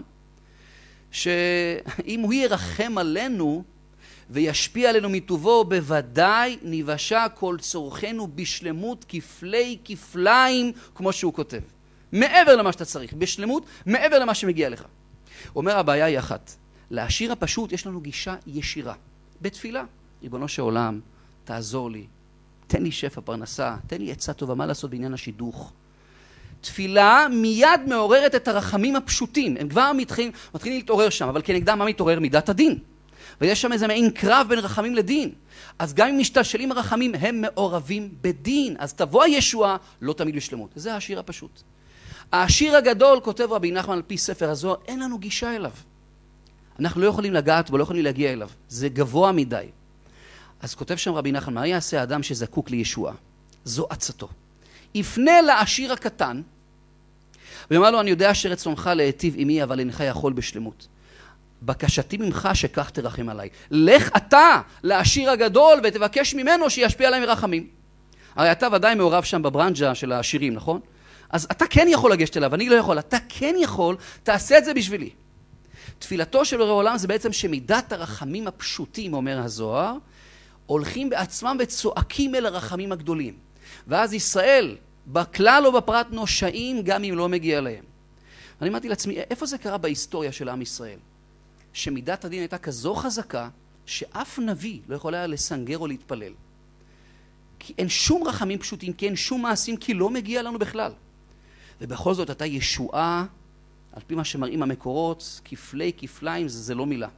שאם הוא ירחם עלינו וישפיע עלינו מטובו, בוודאי נבשע כל צורכנו בשלמות כפלי כפליים, כמו שהוא כותב. מעבר למה שאתה צריך, בשלמות, מעבר למה שמגיע לך. אומר, הבעיה היא אחת. לעשיר הפשוט יש לנו גישה ישירה. בתפילה, ריבונו של עולם, תעזור לי, תן לי שפע פרנסה, תן לי עצה טובה, מה לעשות בעניין השידוך. תפילה מיד מעוררת את הרחמים הפשוטים. הם כבר מתחילים להתעורר שם, אבל כנגדם מה מתעורר? מידת הדין. ויש שם איזה מעין קרב בין רחמים לדין. אז גם אם משתלשלים הרחמים, הם מעורבים בדין. אז תבוא הישועה, לא תמיד בשלמות. זה העשיר הפשוט. העשיר הגדול, כותב רבי נחמן על פי ספר הזוהר, אין לנו גישה אליו. אנחנו לא יכולים לגעת ולא יכולים להגיע אליו. זה גבוה מדי. אז כותב שם רבי נחמן, מה יעשה האדם שזקוק לישועה? זו עצתו. יפנה לעשיר הקטן, ואומר לו, אני יודע שרצונך להיטיב עמי, אבל אינך יכול בשלמות. בקשתי ממך שכך תרחם עליי. לך אתה לעשיר הגדול ותבקש ממנו שישפיע עליי מרחמים. הרי אתה ודאי מעורב שם בברנג'ה של העשירים, נכון? אז אתה כן יכול לגשת אליו, אני לא יכול. אתה כן יכול, תעשה את זה בשבילי. תפילתו של בורא עולם זה בעצם שמידת הרחמים הפשוטים, אומר הזוהר, הולכים בעצמם וצועקים אל הרחמים הגדולים. ואז ישראל, בכלל או בפרט, נושעים גם אם לא מגיע להם. אני אמרתי לעצמי, איפה זה קרה בהיסטוריה של עם ישראל? שמידת הדין הייתה כזו חזקה, שאף נביא לא יכול היה לסנגר או להתפלל. כי אין שום רחמים פשוטים, כי אין שום מעשים, כי לא מגיע לנו בכלל. ובכל זאת הייתה ישועה, על פי מה שמראים המקורות, כפלי כפליים, זה לא מילה.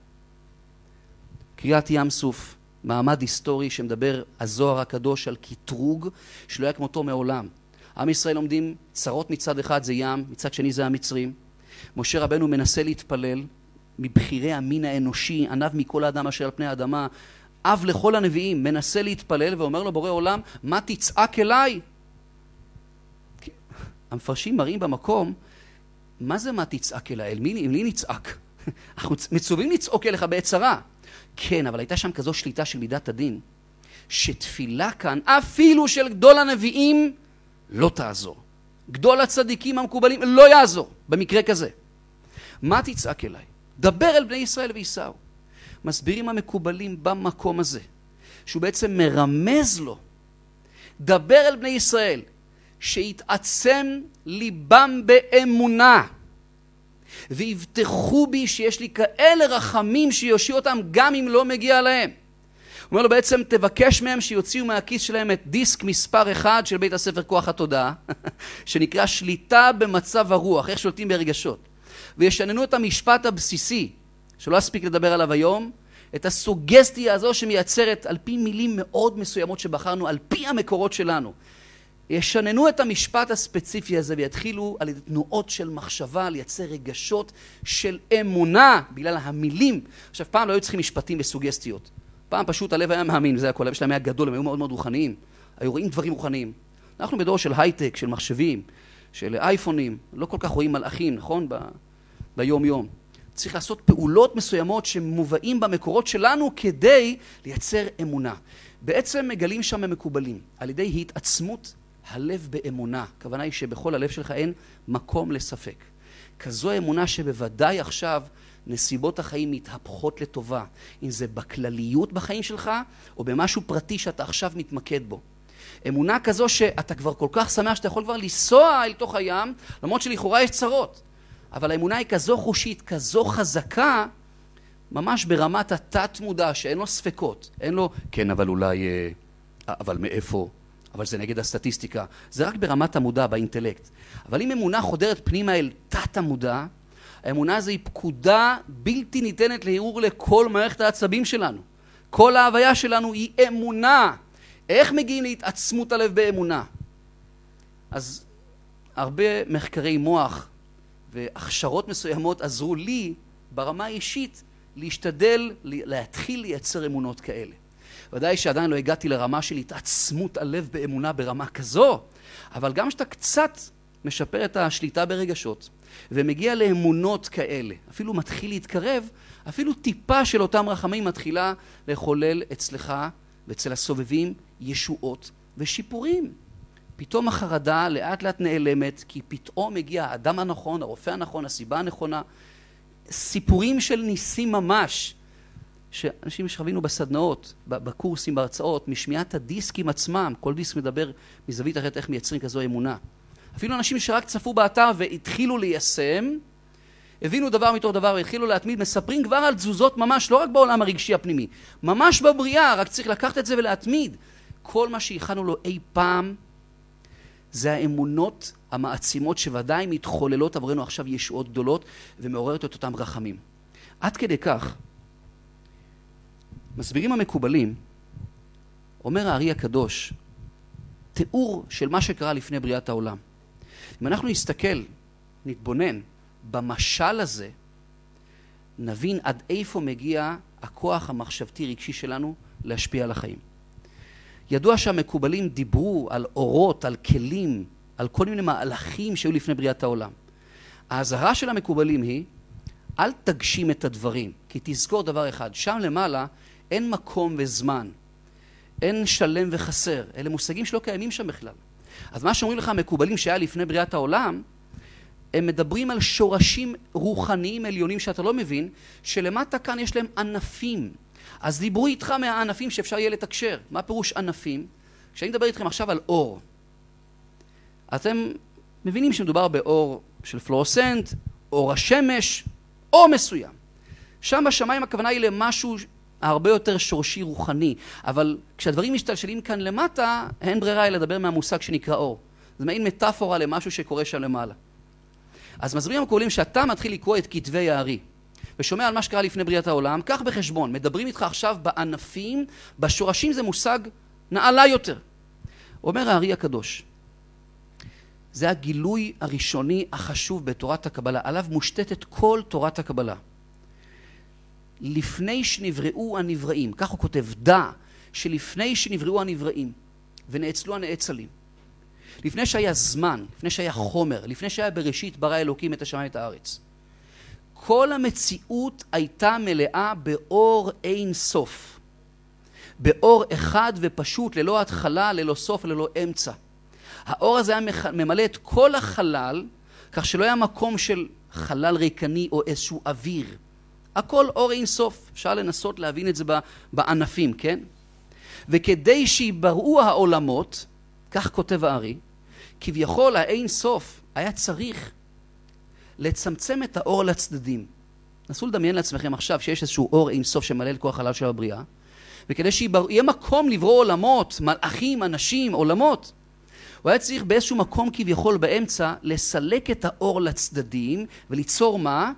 קריאת ים סוף, מעמד היסטורי שמדבר הזוהר הקדוש על קטרוג, שלא היה כמותו מעולם. עם ישראל עומדים צרות מצד אחד זה ים, מצד שני זה המצרים. משה רבנו מנסה להתפלל, מבחירי המין האנושי, ענב מכל האדם אשר על פני האדמה, אב לכל הנביאים, מנסה להתפלל ואומר לו בורא עולם, מה תצעק אליי? המפרשים מראים במקום, מה זה מה תצעק אליי? אל מי נצעק? אנחנו מצווים לצעוק אליך בעצרה. כן, אבל הייתה שם כזו שליטה של מידת הדין, שתפילה כאן, אפילו של גדול הנביאים, לא תעזור. גדול הצדיקים המקובלים לא יעזור במקרה כזה. מה תצעק אליי? דבר אל בני ישראל ויסעו. מסבירים המקובלים במקום הזה, שהוא בעצם מרמז לו, דבר אל בני ישראל, שיתעצם ליבם באמונה, ויבטחו בי שיש לי כאלה רחמים שיושיעו אותם גם אם לא מגיע להם. הוא אומר לו בעצם, תבקש מהם שיוציאו מהכיס שלהם את דיסק מספר 1 של בית הספר כוח התודעה, שנקרא שליטה במצב הרוח, איך שולטים ברגשות. וישננו את המשפט הבסיסי, שלא אספיק לדבר עליו היום, את הסוגסטיה הזו שמייצרת על פי מילים מאוד מסוימות שבחרנו, על פי המקורות שלנו. ישננו את המשפט הספציפי הזה ויתחילו על ידי תנועות של מחשבה לייצר רגשות של אמונה בגלל המילים. עכשיו, פעם לא היו צריכים משפטים וסוגסטיות. פעם פשוט הלב היה מאמין, זה הכל, הלב שלהם היה גדול, הם היו מאוד מאוד רוחניים. היו רואים דברים רוחניים. אנחנו בדור של הייטק, של מחשבים, של אייפונים, לא כל כך רואים מלאכים, נכון? ביום יום. צריך לעשות פעולות מסוימות שמובאים במקורות שלנו כדי לייצר אמונה. בעצם מגלים שם המקובלים, על ידי התעצמות הלב באמונה. הכוונה היא שבכל הלב שלך אין מקום לספק. כזו אמונה שבוודאי עכשיו נסיבות החיים מתהפכות לטובה. אם זה בכלליות בחיים שלך, או במשהו פרטי שאתה עכשיו מתמקד בו. אמונה כזו שאתה כבר כל כך שמח שאתה יכול כבר לנסוע אל תוך הים, למרות שלכאורה יש צרות. אבל האמונה היא כזו חושית, כזו חזקה, ממש ברמת התת מודע, שאין לו ספקות. אין לו, כן, אבל אולי, אבל מאיפה? אבל זה נגד הסטטיסטיקה. זה רק ברמת המודע, באינטלקט. אבל אם אמונה חודרת פנימה אל תת המודע, האמונה הזו היא פקודה בלתי ניתנת להירור לכל מערכת העצבים שלנו. כל ההוויה שלנו היא אמונה. איך מגיעים להתעצמות הלב באמונה? אז הרבה מחקרי מוח והכשרות מסוימות עזרו לי ברמה האישית להשתדל להתחיל לייצר אמונות כאלה. ודאי שעדיין לא הגעתי לרמה של התעצמות הלב באמונה ברמה כזו, אבל גם שאתה קצת משפר את השליטה ברגשות ומגיע לאמונות כאלה, אפילו מתחיל להתקרב, אפילו טיפה של אותם רחמים מתחילה לחולל אצלך ואצל הסובבים ישועות ושיפורים. פתאום החרדה לאט לאט נעלמת, כי פתאום מגיע האדם הנכון, הרופא הנכון, הסיבה הנכונה. סיפורים של ניסים ממש, שאנשים שחווינו בסדנאות, בקורסים, בהרצאות, משמיעת הדיסקים עצמם, כל דיסק מדבר מזווית אחרת איך מייצרים כזו אמונה. אפילו אנשים שרק צפו באתר והתחילו ליישם, הבינו דבר מתוך דבר והתחילו להתמיד, מספרים כבר על תזוזות ממש, לא רק בעולם הרגשי הפנימי, ממש בבריאה, רק צריך לקחת את זה ולהתמיד. כל מה שהכנו לו אי פעם, זה האמונות המעצימות שוודאי מתחוללות עברנו עכשיו ישועות גדולות ומעוררת את אותם רחמים. עד כדי כך, מסבירים המקובלים, אומר הארי הקדוש, תיאור של מה שקרה לפני בריאת העולם. אם אנחנו נסתכל, נתבונן, במשל הזה, נבין עד איפה מגיע הכוח המחשבתי רגשי שלנו להשפיע על החיים. ידוע שהמקובלים דיברו על אורות, על כלים, על כל מיני מהלכים שהיו לפני בריאת העולם. ההזהרה של המקובלים היא, אל תגשים את הדברים, כי תזכור דבר אחד, שם למעלה אין מקום וזמן, אין שלם וחסר, אלה מושגים שלא קיימים שם בכלל. אז מה שאומרים לך המקובלים שהיה לפני בריאת העולם, הם מדברים על שורשים רוחניים עליונים שאתה לא מבין, שלמטה כאן יש להם ענפים. אז דיברו איתך מהענפים שאפשר יהיה לתקשר. מה פירוש ענפים? כשאני מדבר איתכם עכשיו על אור, אתם מבינים שמדובר באור של פלורסנט, אור השמש, אור מסוים. שם בשמיים הכוונה היא למשהו הרבה יותר שורשי רוחני, אבל כשהדברים משתלשלים כאן למטה, אין ברירה אלא לדבר מהמושג שנקרא אור. זה מעין מטאפורה למשהו שקורה שם למעלה. אז מסבירים המקובלים שאתה מתחיל לקרוא את כתבי הארי, ושומע על מה שקרה לפני בריאת העולם, קח בחשבון, מדברים איתך עכשיו בענפים, בשורשים זה מושג נעלה יותר. אומר הארי הקדוש, זה הגילוי הראשוני החשוב בתורת הקבלה, עליו מושתתת כל תורת הקבלה. לפני שנבראו הנבראים, כך הוא כותב, דע שלפני שנבראו הנבראים ונאצלו הנאצלים, לפני שהיה זמן, לפני שהיה חומר, לפני שהיה בראשית ברא אלוקים את השמיים ואת הארץ, כל המציאות הייתה מלאה באור אין סוף, באור אחד ופשוט, ללא התחלה, ללא סוף, ללא אמצע. האור הזה היה ממלא את כל החלל, כך שלא היה מקום של חלל ריקני או איזשהו אוויר. הכל אור אין סוף, אפשר לנסות להבין את זה בענפים, כן? וכדי שיבראו העולמות, כך כותב הארי, כביכול האין סוף היה צריך לצמצם את האור לצדדים. נסו לדמיין לעצמכם עכשיו שיש איזשהו אור אין סוף שמלא את כל החלל של הבריאה, וכדי שיהיה מקום לברוא עולמות, מלאכים, אנשים, עולמות, הוא היה צריך באיזשהו מקום כביכול באמצע לסלק את האור לצדדים וליצור מה?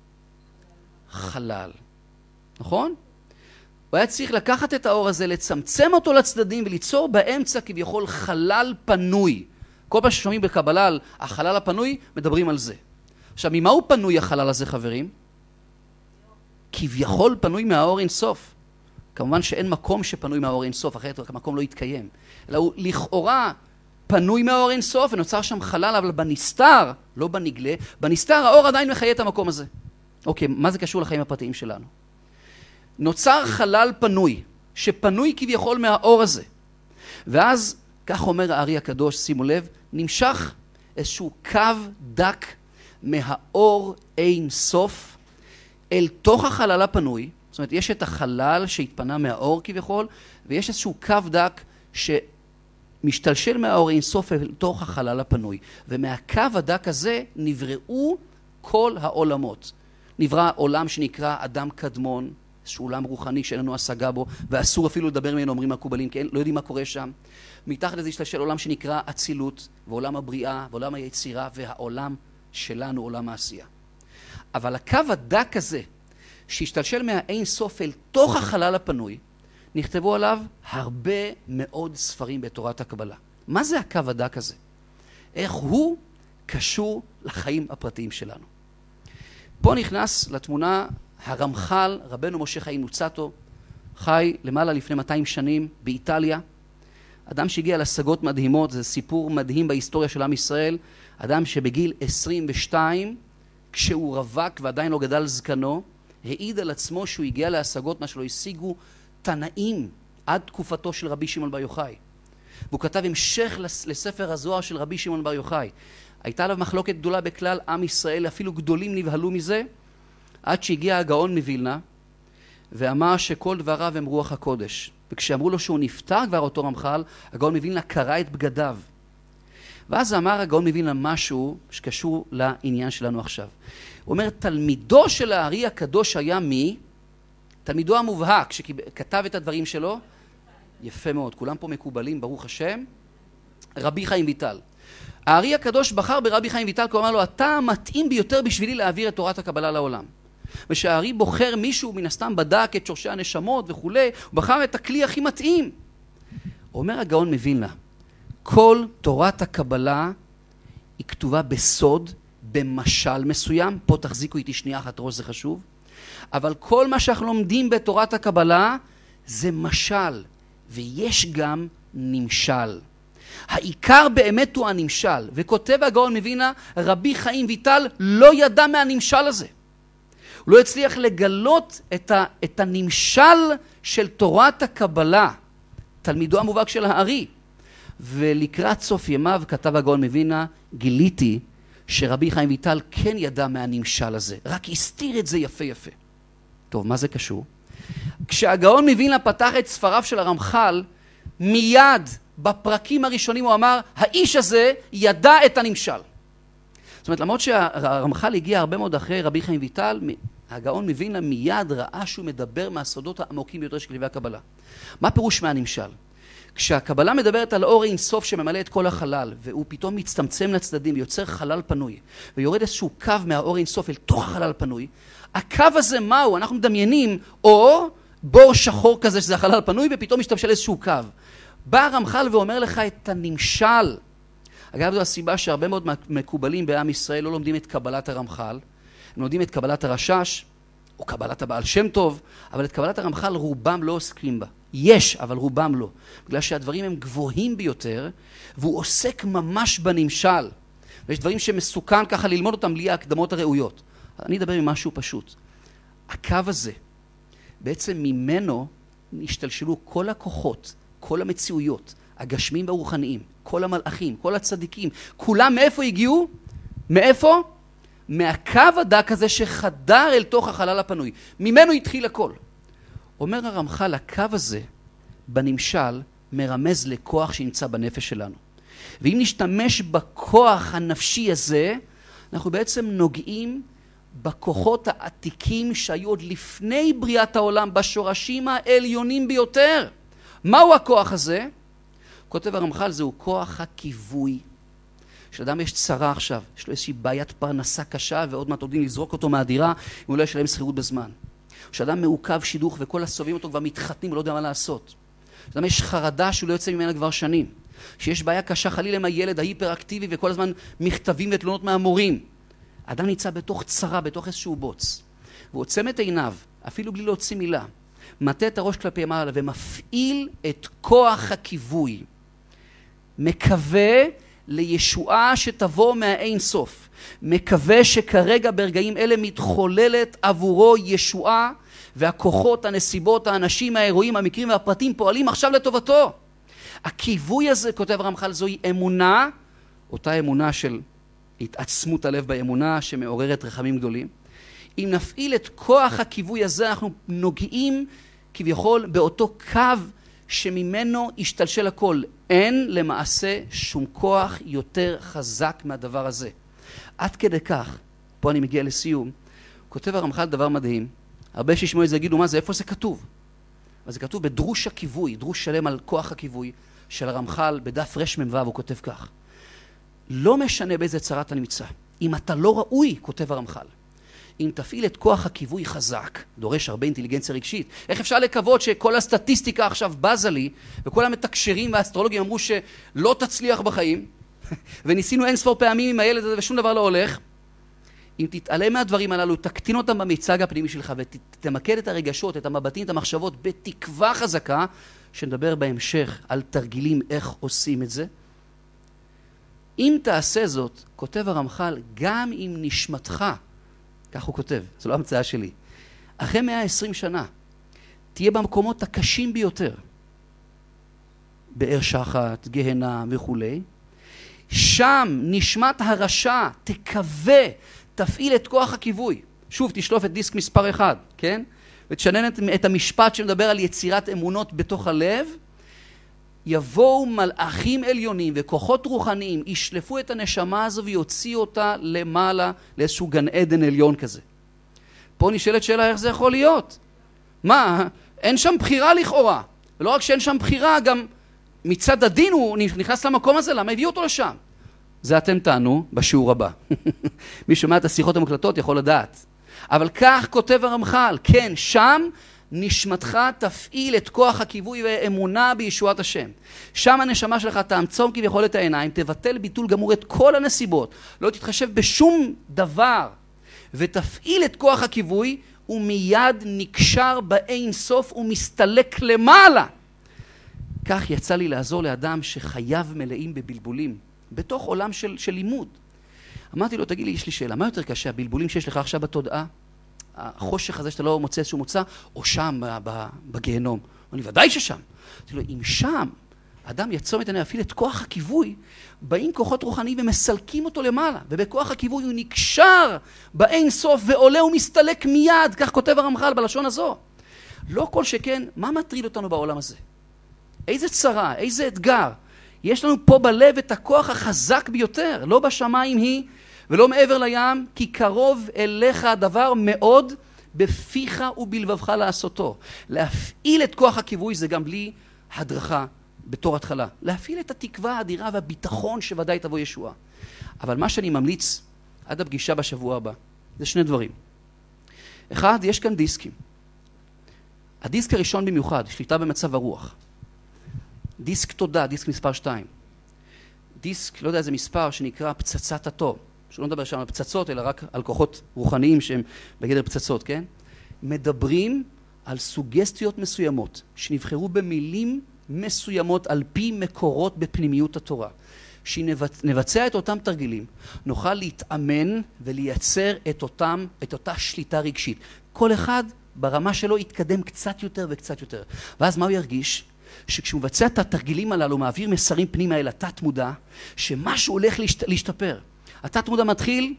חלל. נכון? הוא היה צריך לקחת את האור הזה, לצמצם אותו לצדדים וליצור באמצע כביכול חלל פנוי. כל פעם ששומעים בקבלה על החלל הפנוי, מדברים על זה. עכשיו, ממה הוא פנוי החלל הזה, חברים? כביכול פנוי מהאור אין סוף. כמובן שאין מקום שפנוי מהאור אין סוף, אחרת המקום לא יתקיים. אלא הוא לכאורה פנוי מהאור אין סוף, ונוצר שם חלל, אבל בנסתר, לא בנגלה, בנסתר האור עדיין מחיה את המקום הזה. אוקיי, מה זה קשור לחיים הפרטיים שלנו? נוצר חלל פנוי, שפנוי כביכול מהאור הזה. ואז, כך אומר הארי הקדוש, שימו לב, נמשך איזשהו קו דק מהאור אין סוף אל תוך החלל הפנוי. זאת אומרת, יש את החלל שהתפנה מהאור כביכול, ויש איזשהו קו דק שמשתלשל מהאור אין סוף אל תוך החלל הפנוי. ומהקו הדק הזה נבראו כל העולמות. נברא עולם שנקרא אדם קדמון, איזשהו עולם רוחני שאין לנו השגה בו, ואסור אפילו לדבר ממנו, אומרים המקובלים, כי לא יודעים מה קורה שם. מתחת לזה השתלשל עולם שנקרא אצילות, ועולם הבריאה, ועולם היצירה, והעולם שלנו, עולם העשייה. אבל הקו הדק הזה, שהשתלשל מהאין סוף אל תוך החלל הפנוי, נכתבו עליו הרבה מאוד ספרים בתורת הקבלה. מה זה הקו הדק הזה? איך הוא קשור לחיים הפרטיים שלנו? פה נכנס לתמונה הרמח"ל, רבנו משה חיים לוצאטו, חי למעלה לפני 200 שנים באיטליה. אדם שהגיע להשגות מדהימות, זה סיפור מדהים בהיסטוריה של עם ישראל. אדם שבגיל 22, כשהוא רווק ועדיין לא גדל זקנו, העיד על עצמו שהוא הגיע להשגות מה שלא השיגו תנאים עד תקופתו של רבי שמעון בר יוחאי. והוא כתב המשך לספר הזוהר של רבי שמעון בר יוחאי. הייתה עליו מחלוקת גדולה בכלל עם ישראל, אפילו גדולים נבהלו מזה, עד שהגיע הגאון מווילנה, ואמר שכל דבריו הם רוח הקודש. וכשאמרו לו שהוא נפטר כבר אותו רמח"ל, הגאון מווילנה קרא את בגדיו. ואז אמר הגאון מווילנה משהו שקשור לעניין שלנו עכשיו. הוא אומר, תלמידו של הארי הקדוש היה מי? תלמידו המובהק, שכתב את הדברים שלו, יפה מאוד, כולם פה מקובלים, ברוך השם, רבי חיים ויטל. הארי הקדוש בחר ברבי חיים ויטל, כי הוא אמר לו, אתה המתאים ביותר בשבילי להעביר את תורת הקבלה לעולם. ושהארי בוחר מישהו, מן הסתם בדק את שורשי הנשמות וכו', הוא בחר את הכלי הכי מתאים. אומר הגאון מווילנה, כל תורת הקבלה היא כתובה בסוד, במשל מסוים, פה תחזיקו איתי שנייה אחת ראש, זה חשוב, אבל כל מה שאנחנו לומדים בתורת הקבלה זה משל, ויש גם נמשל. העיקר באמת הוא הנמשל, וכותב הגאון מווילנה, רבי חיים ויטל לא ידע מהנמשל הזה. הוא לא הצליח לגלות את הנמשל של תורת הקבלה, תלמידו המובהק של הארי. ולקראת סוף ימיו כתב הגאון מווילנה, גיליתי שרבי חיים ויטל כן ידע מהנמשל הזה, רק הסתיר את זה יפה יפה. טוב, מה זה קשור? כשהגאון מווילנה פתח את ספריו של הרמח"ל, מיד בפרקים הראשונים הוא אמר, האיש הזה ידע את הנמשל. זאת אומרת, למרות שהרמח"ל הגיע הרבה מאוד אחרי רבי חיים ויטל, הגאון מווילנה מיד ראה שהוא מדבר מהסודות העמוקים ביותר של כתבי הקבלה. מה פירוש מהנמשל? כשהקבלה מדברת על אור אין סוף שממלא את כל החלל, והוא פתאום מצטמצם לצדדים ויוצר חלל פנוי, ויורד איזשהו קו מהאור אין סוף אל תוך החלל פנוי, הקו הזה מהו? אנחנו מדמיינים אור, בור שחור כזה שזה החלל פנוי, ופתאום משתמשל איזשהו קו. בא הרמח"ל ואומר לך את הנמשל. אגב, זו הסיבה שהרבה מאוד מקובלים בעם ישראל לא לומדים את קבלת הרמח"ל, הם לומדים את קבלת הרש"ש, או קבלת הבעל שם טוב, אבל את קבלת הרמח"ל רובם לא עוסקים בה. יש, אבל רובם לא. בגלל שהדברים הם גבוהים ביותר, והוא עוסק ממש בנמשל. ויש דברים שמסוכן ככה ללמוד אותם בלי ההקדמות הראויות. אני אדבר עם משהו פשוט. הקו הזה, בעצם ממנו נשתלשלו כל הכוחות, כל המציאויות, הגשמים והרוחניים, כל המלאכים, כל הצדיקים, כולם מאיפה הגיעו? מאיפה? מהקו הדק הזה שחדר אל תוך החלל הפנוי. ממנו התחיל הכל. אומר הרמח"ל, הקו הזה בנמשל מרמז לכוח שנמצא בנפש שלנו. ואם נשתמש בכוח הנפשי הזה, אנחנו בעצם נוגעים בכוחות העתיקים שהיו עוד לפני בריאת העולם, בשורשים העליונים ביותר. מהו הכוח הזה? כותב הרמח"ל, זהו כוח הכיווי. כשאדם יש צרה עכשיו, יש לו איזושהי בעיית פרנסה קשה, ועוד מעט עומדים לזרוק אותו מהדירה, אם הוא לא ישלם שכירות בזמן. כשאדם מעוכב שידוך וכל הסובבים אותו כבר מתחתנים ולא יודע מה לעשות. כשאדם יש חרדה שהוא לא יוצא ממנה כבר שנים. שיש בעיה קשה חלילה עם הילד ההיפראקטיבי וכל הזמן מכתבים ותלונות מהמורים. אדם נמצא בתוך צרה, בתוך איזשהו בוץ. והוא עוצם את עיניו, אפילו בלי להוציא מילה. מטה את הראש כלפי מעלה ומפעיל את כוח הכיווי. מקווה לישועה שתבוא מהאין סוף. מקווה שכרגע ברגעים אלה מתחוללת עבורו ישועה, והכוחות, הנסיבות, האנשים, האירועים, המקרים והפרטים פועלים עכשיו לטובתו. הכיווי הזה, כותב הרמח"ל, זוהי אמונה, אותה אמונה של התעצמות הלב באמונה שמעוררת רחמים גדולים. אם נפעיל את כוח הכיווי הזה, אנחנו נוגעים כביכול באותו קו שממנו ישתלשל הכל. אין למעשה שום כוח יותר חזק מהדבר הזה. עד כדי כך, פה אני מגיע לסיום, כותב הרמח"ל דבר מדהים. הרבה שישמעו את זה יגידו, מה זה, איפה זה כתוב? אז זה כתוב בדרוש הכיווי, דרוש שלם על כוח הכיווי של הרמח"ל בדף רמ"ו, הוא כותב כך. לא משנה באיזה צרה אתה נמצא. אם אתה לא ראוי, כותב הרמח"ל, אם תפעיל את כוח הכיווי חזק, דורש הרבה אינטליגנציה רגשית. איך אפשר לקוות שכל הסטטיסטיקה עכשיו בזה לי, וכל המתקשרים והאסטרולוגים אמרו שלא תצליח בחיים, וניסינו אין ספור פעמים עם הילד הזה ושום דבר לא הולך. אם תתעלם מהדברים הללו, תקטין אותם במיצג הפנימי שלך ותמקד את הרגשות, את המבטים, את המחשבות בתקווה חזקה, שנדבר בהמשך על תרגילים איך עושים את זה. אם תעשה זאת, כותב הרמח"ל, גם אם נשמתך, כך הוא כותב, זו לא המצאה שלי, אחרי 120 שנה, תהיה במקומות הקשים ביותר, באר שחת, גהנה וכו', שם נשמת הרשע תקווה, תפעיל את כוח הכיווי. שוב, תשלוף את דיסק מספר 1, כן? ותשנן את המשפט שמדבר על יצירת אמונות בתוך הלב. יבואו מלאכים עליונים וכוחות רוחניים, ישלפו את הנשמה הזו ויוציאו אותה למעלה לאיזשהו גן עדן עליון כזה. פה נשאלת שאלה איך זה יכול להיות. מה? אין שם בחירה לכאורה. ולא רק שאין שם בחירה, גם מצד הדין הוא נכנס למקום הזה, למה הביאו אותו לשם? זה אתם טענו בשיעור הבא. מי שומע את השיחות המוקלטות יכול לדעת. אבל כך כותב הרמח"ל, כן, שם נשמתך תפעיל את כוח הכיווי והאמונה בישועת השם. שם הנשמה שלך תעצום כביכול את העיניים, תבטל ביטול גמור את כל הנסיבות, לא תתחשב בשום דבר, ותפעיל את כוח הכיווי, ומיד נקשר באין סוף ומסתלק למעלה. כך יצא לי לעזור לאדם שחייו מלאים בבלבולים, בתוך עולם של לימוד. אמרתי לו, תגיד לי, יש לי שאלה, מה יותר קשה, הבלבולים שיש לך עכשיו בתודעה? החושך הזה שאתה לא מוצא איזשהו מוצא, או שם בגיהנום? אני ודאי ששם. אמרתי לו, אם שם אדם יצום את עיני, יפעיל את כוח הכיווי, באים כוחות רוחניים ומסלקים אותו למעלה, ובכוח הכיווי הוא נקשר באין סוף ועולה ומסתלק מיד, כך כותב הרמח"ל בלשון הזו. לא כל שכן, מה מטריד אותנו בעולם הזה? איזה צרה, איזה אתגר? יש לנו פה בלב את הכוח החזק ביותר, לא בשמיים היא ולא מעבר לים, כי קרוב אליך הדבר מאוד בפיך ובלבבך לעשותו. להפעיל את כוח הכיווי זה גם בלי הדרכה בתור התחלה. להפעיל את התקווה האדירה והביטחון שוודאי תבוא ישועה. אבל מה שאני ממליץ עד הפגישה בשבוע הבא, זה שני דברים. אחד, יש כאן דיסקים. הדיסק הראשון במיוחד, שליטה במצב הרוח. דיסק תודה, דיסק מספר 2. דיסק, לא יודע איזה מספר, שנקרא פצצת התור. שלא נדבר שם על פצצות, אלא רק על כוחות רוחניים שהם בגדר פצצות, כן? מדברים על סוגסטיות מסוימות, שנבחרו במילים מסוימות על פי מקורות בפנימיות התורה. שנבצע את אותם תרגילים, נוכל להתאמן ולייצר את אותה שליטה רגשית. כל אחד ברמה שלו יתקדם קצת יותר וקצת יותר. ואז מה הוא ירגיש? שכשהוא מבצע את התרגילים הללו, מעביר מסרים פנימה אל התת מודע, שמשהו הולך להשתפר. התת מודע מתחיל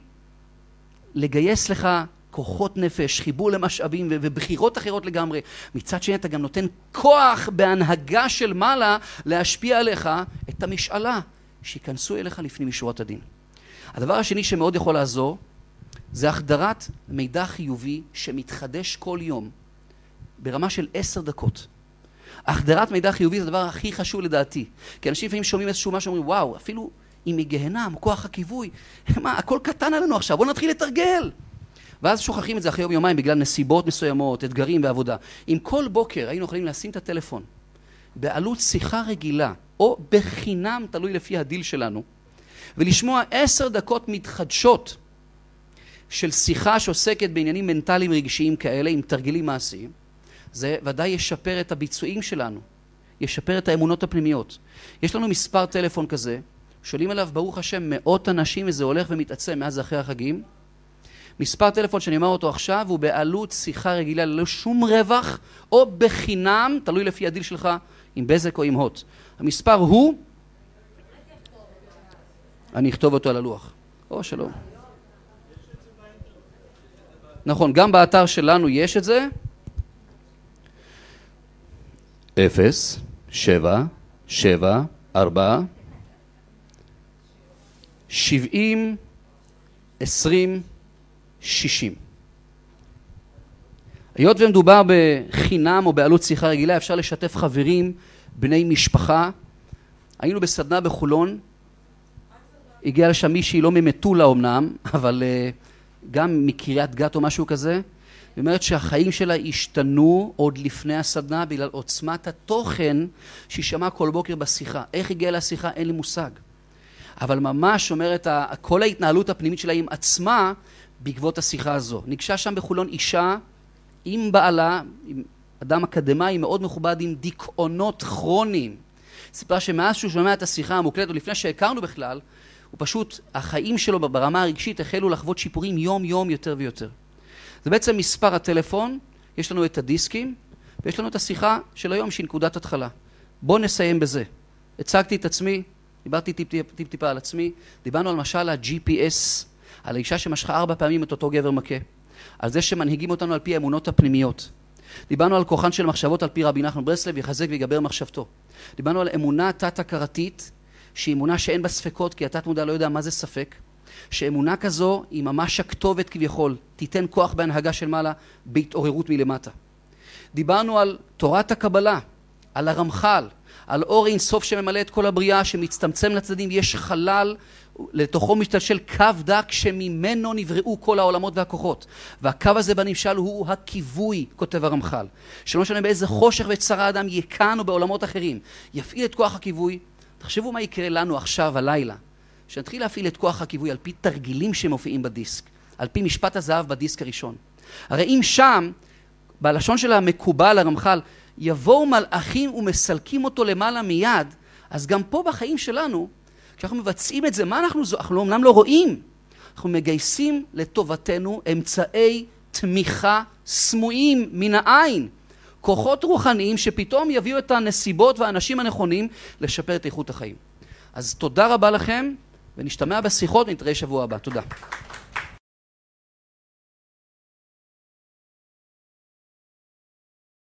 לגייס לך כוחות נפש, חיבור למשאבים ובחירות אחרות לגמרי. מצד שני אתה גם נותן כוח בהנהגה של מעלה להשפיע עליך את המשאלה שיכנסו אליך לפנים משורת הדין. הדבר השני שמאוד יכול לעזור זה החדרת מידע חיובי שמתחדש כל יום ברמה של 10 דקות. החדרת מידע חיובי זה הדבר הכי חשוב לדעתי. כי אנשים לפעמים שומעים איזשהו משהו ואומרים, וואו, אפילו אם מגהנם, כוח הכיווי, מה, הכל קטן עלינו עכשיו, בואו נתחיל לתרגל. ואז שוכחים את זה אחרי יום-יומיים בגלל נסיבות מסוימות, אתגרים ועבודה. אם כל בוקר היינו יכולים לשים את הטלפון בעלות שיחה רגילה, או בחינם, תלוי לפי הדיל שלנו, ולשמוע 10 דקות מתחדשות של שיחה שעוסקת בעניינים מנטליים רגשיים כאלה, עם תרגילים מעשיים, זה ודאי ישפר את הביצועים שלנו, ישפר את האמונות הפנימיות. יש לנו מספר טלפון כזה, שואלים עליו ברוך השם מאות אנשים וזה הולך ומתעצם מאז אחרי החגים. מספר טלפון שאני אומר אותו עכשיו הוא בעלות שיחה רגילה ללא שום רווח או בחינם, תלוי לפי הדיל שלך עם בזק או עם הוט. המספר הוא, אני אכתוב אותו על הלוח. או שלום. נכון, גם באתר שלנו יש את זה. 0, 7, 7, 4, 70, 20, 60. היות ומדובר בחינם או בעלות שיחה רגילה, אפשר לשתף חברים, בני משפחה. היינו בסדנה בחולון, הגיעה לשם מישהי לא ממטולה אמנם, אבל גם מקריית גת או משהו כזה. היא אומרת שהחיים שלה השתנו עוד לפני הסדנה בגלל עוצמת התוכן שהיא שמעה כל בוקר בשיחה. איך הגיעה לשיחה? אין לי מושג. אבל ממש אומרת, כל ההתנהלות הפנימית שלה עם עצמה בעקבות השיחה הזו. ניגשה שם בחולון אישה עם בעלה, עם אדם אקדמאי מאוד מכובד עם דיכאונות כרוניים. סיפרה שמאז שהוא שומע את השיחה המוקלטת, או לפני שהכרנו בכלל, הוא פשוט, החיים שלו ברמה הרגשית החלו לחוות שיפורים יום יום יותר ויותר. זה בעצם מספר הטלפון, יש לנו את הדיסקים, ויש לנו את השיחה של היום שהיא נקודת התחלה. בואו נסיים בזה. הצגתי את עצמי, דיברתי טיפה על עצמי, דיברנו על משל ה-GPS, על האישה שמשכה 4 פעמים את אותו גבר מכה, על זה שמנהיגים אותנו על פי האמונות הפנימיות. דיברנו על כוחן של מחשבות על פי רבי נחמן ברסלב, יחזק ויגבר מחשבתו. דיברנו על אמונה תת-הכרתית, שהיא אמונה שאין בה ספקות, כי התת מודע לא יודע מה זה ספק. שאמונה כזו היא ממש הכתובת כביכול, תיתן כוח בהנהגה של מעלה, בהתעוררות מלמטה. דיברנו על תורת הקבלה, על הרמח"ל, על אור אין סוף שממלא את כל הבריאה, שמצטמצם לצדדים, יש חלל, לתוכו משתלשל קו דק שממנו נבראו כל העולמות והכוחות. והקו הזה בנמשל הוא הכיווי, כותב הרמח"ל. שלא משנה באיזה חושך וצרה אדם יקן או בעולמות אחרים, יפעיל את כוח הכיווי. תחשבו מה יקרה לנו עכשיו הלילה, שנתחיל להפעיל את כוח הכיווי על פי תרגילים שמופיעים בדיסק, על פי משפט הזהב בדיסק הראשון. הרי אם שם, בלשון של המקובל הרמח"ל, יבואו מלאכים ומסלקים אותו למעלה מיד, אז גם פה בחיים שלנו, כשאנחנו מבצעים את זה, מה אנחנו אומנם לא רואים? אנחנו מגייסים לטובתנו אמצעי תמיכה סמויים מן העין, כוחות רוחניים שפתאום יביאו את הנסיבות והאנשים הנכונים לשפר את איכות החיים. אז תודה רבה לכם, ונשתמע בשיחות ונתראה שבוע הבא. תודה.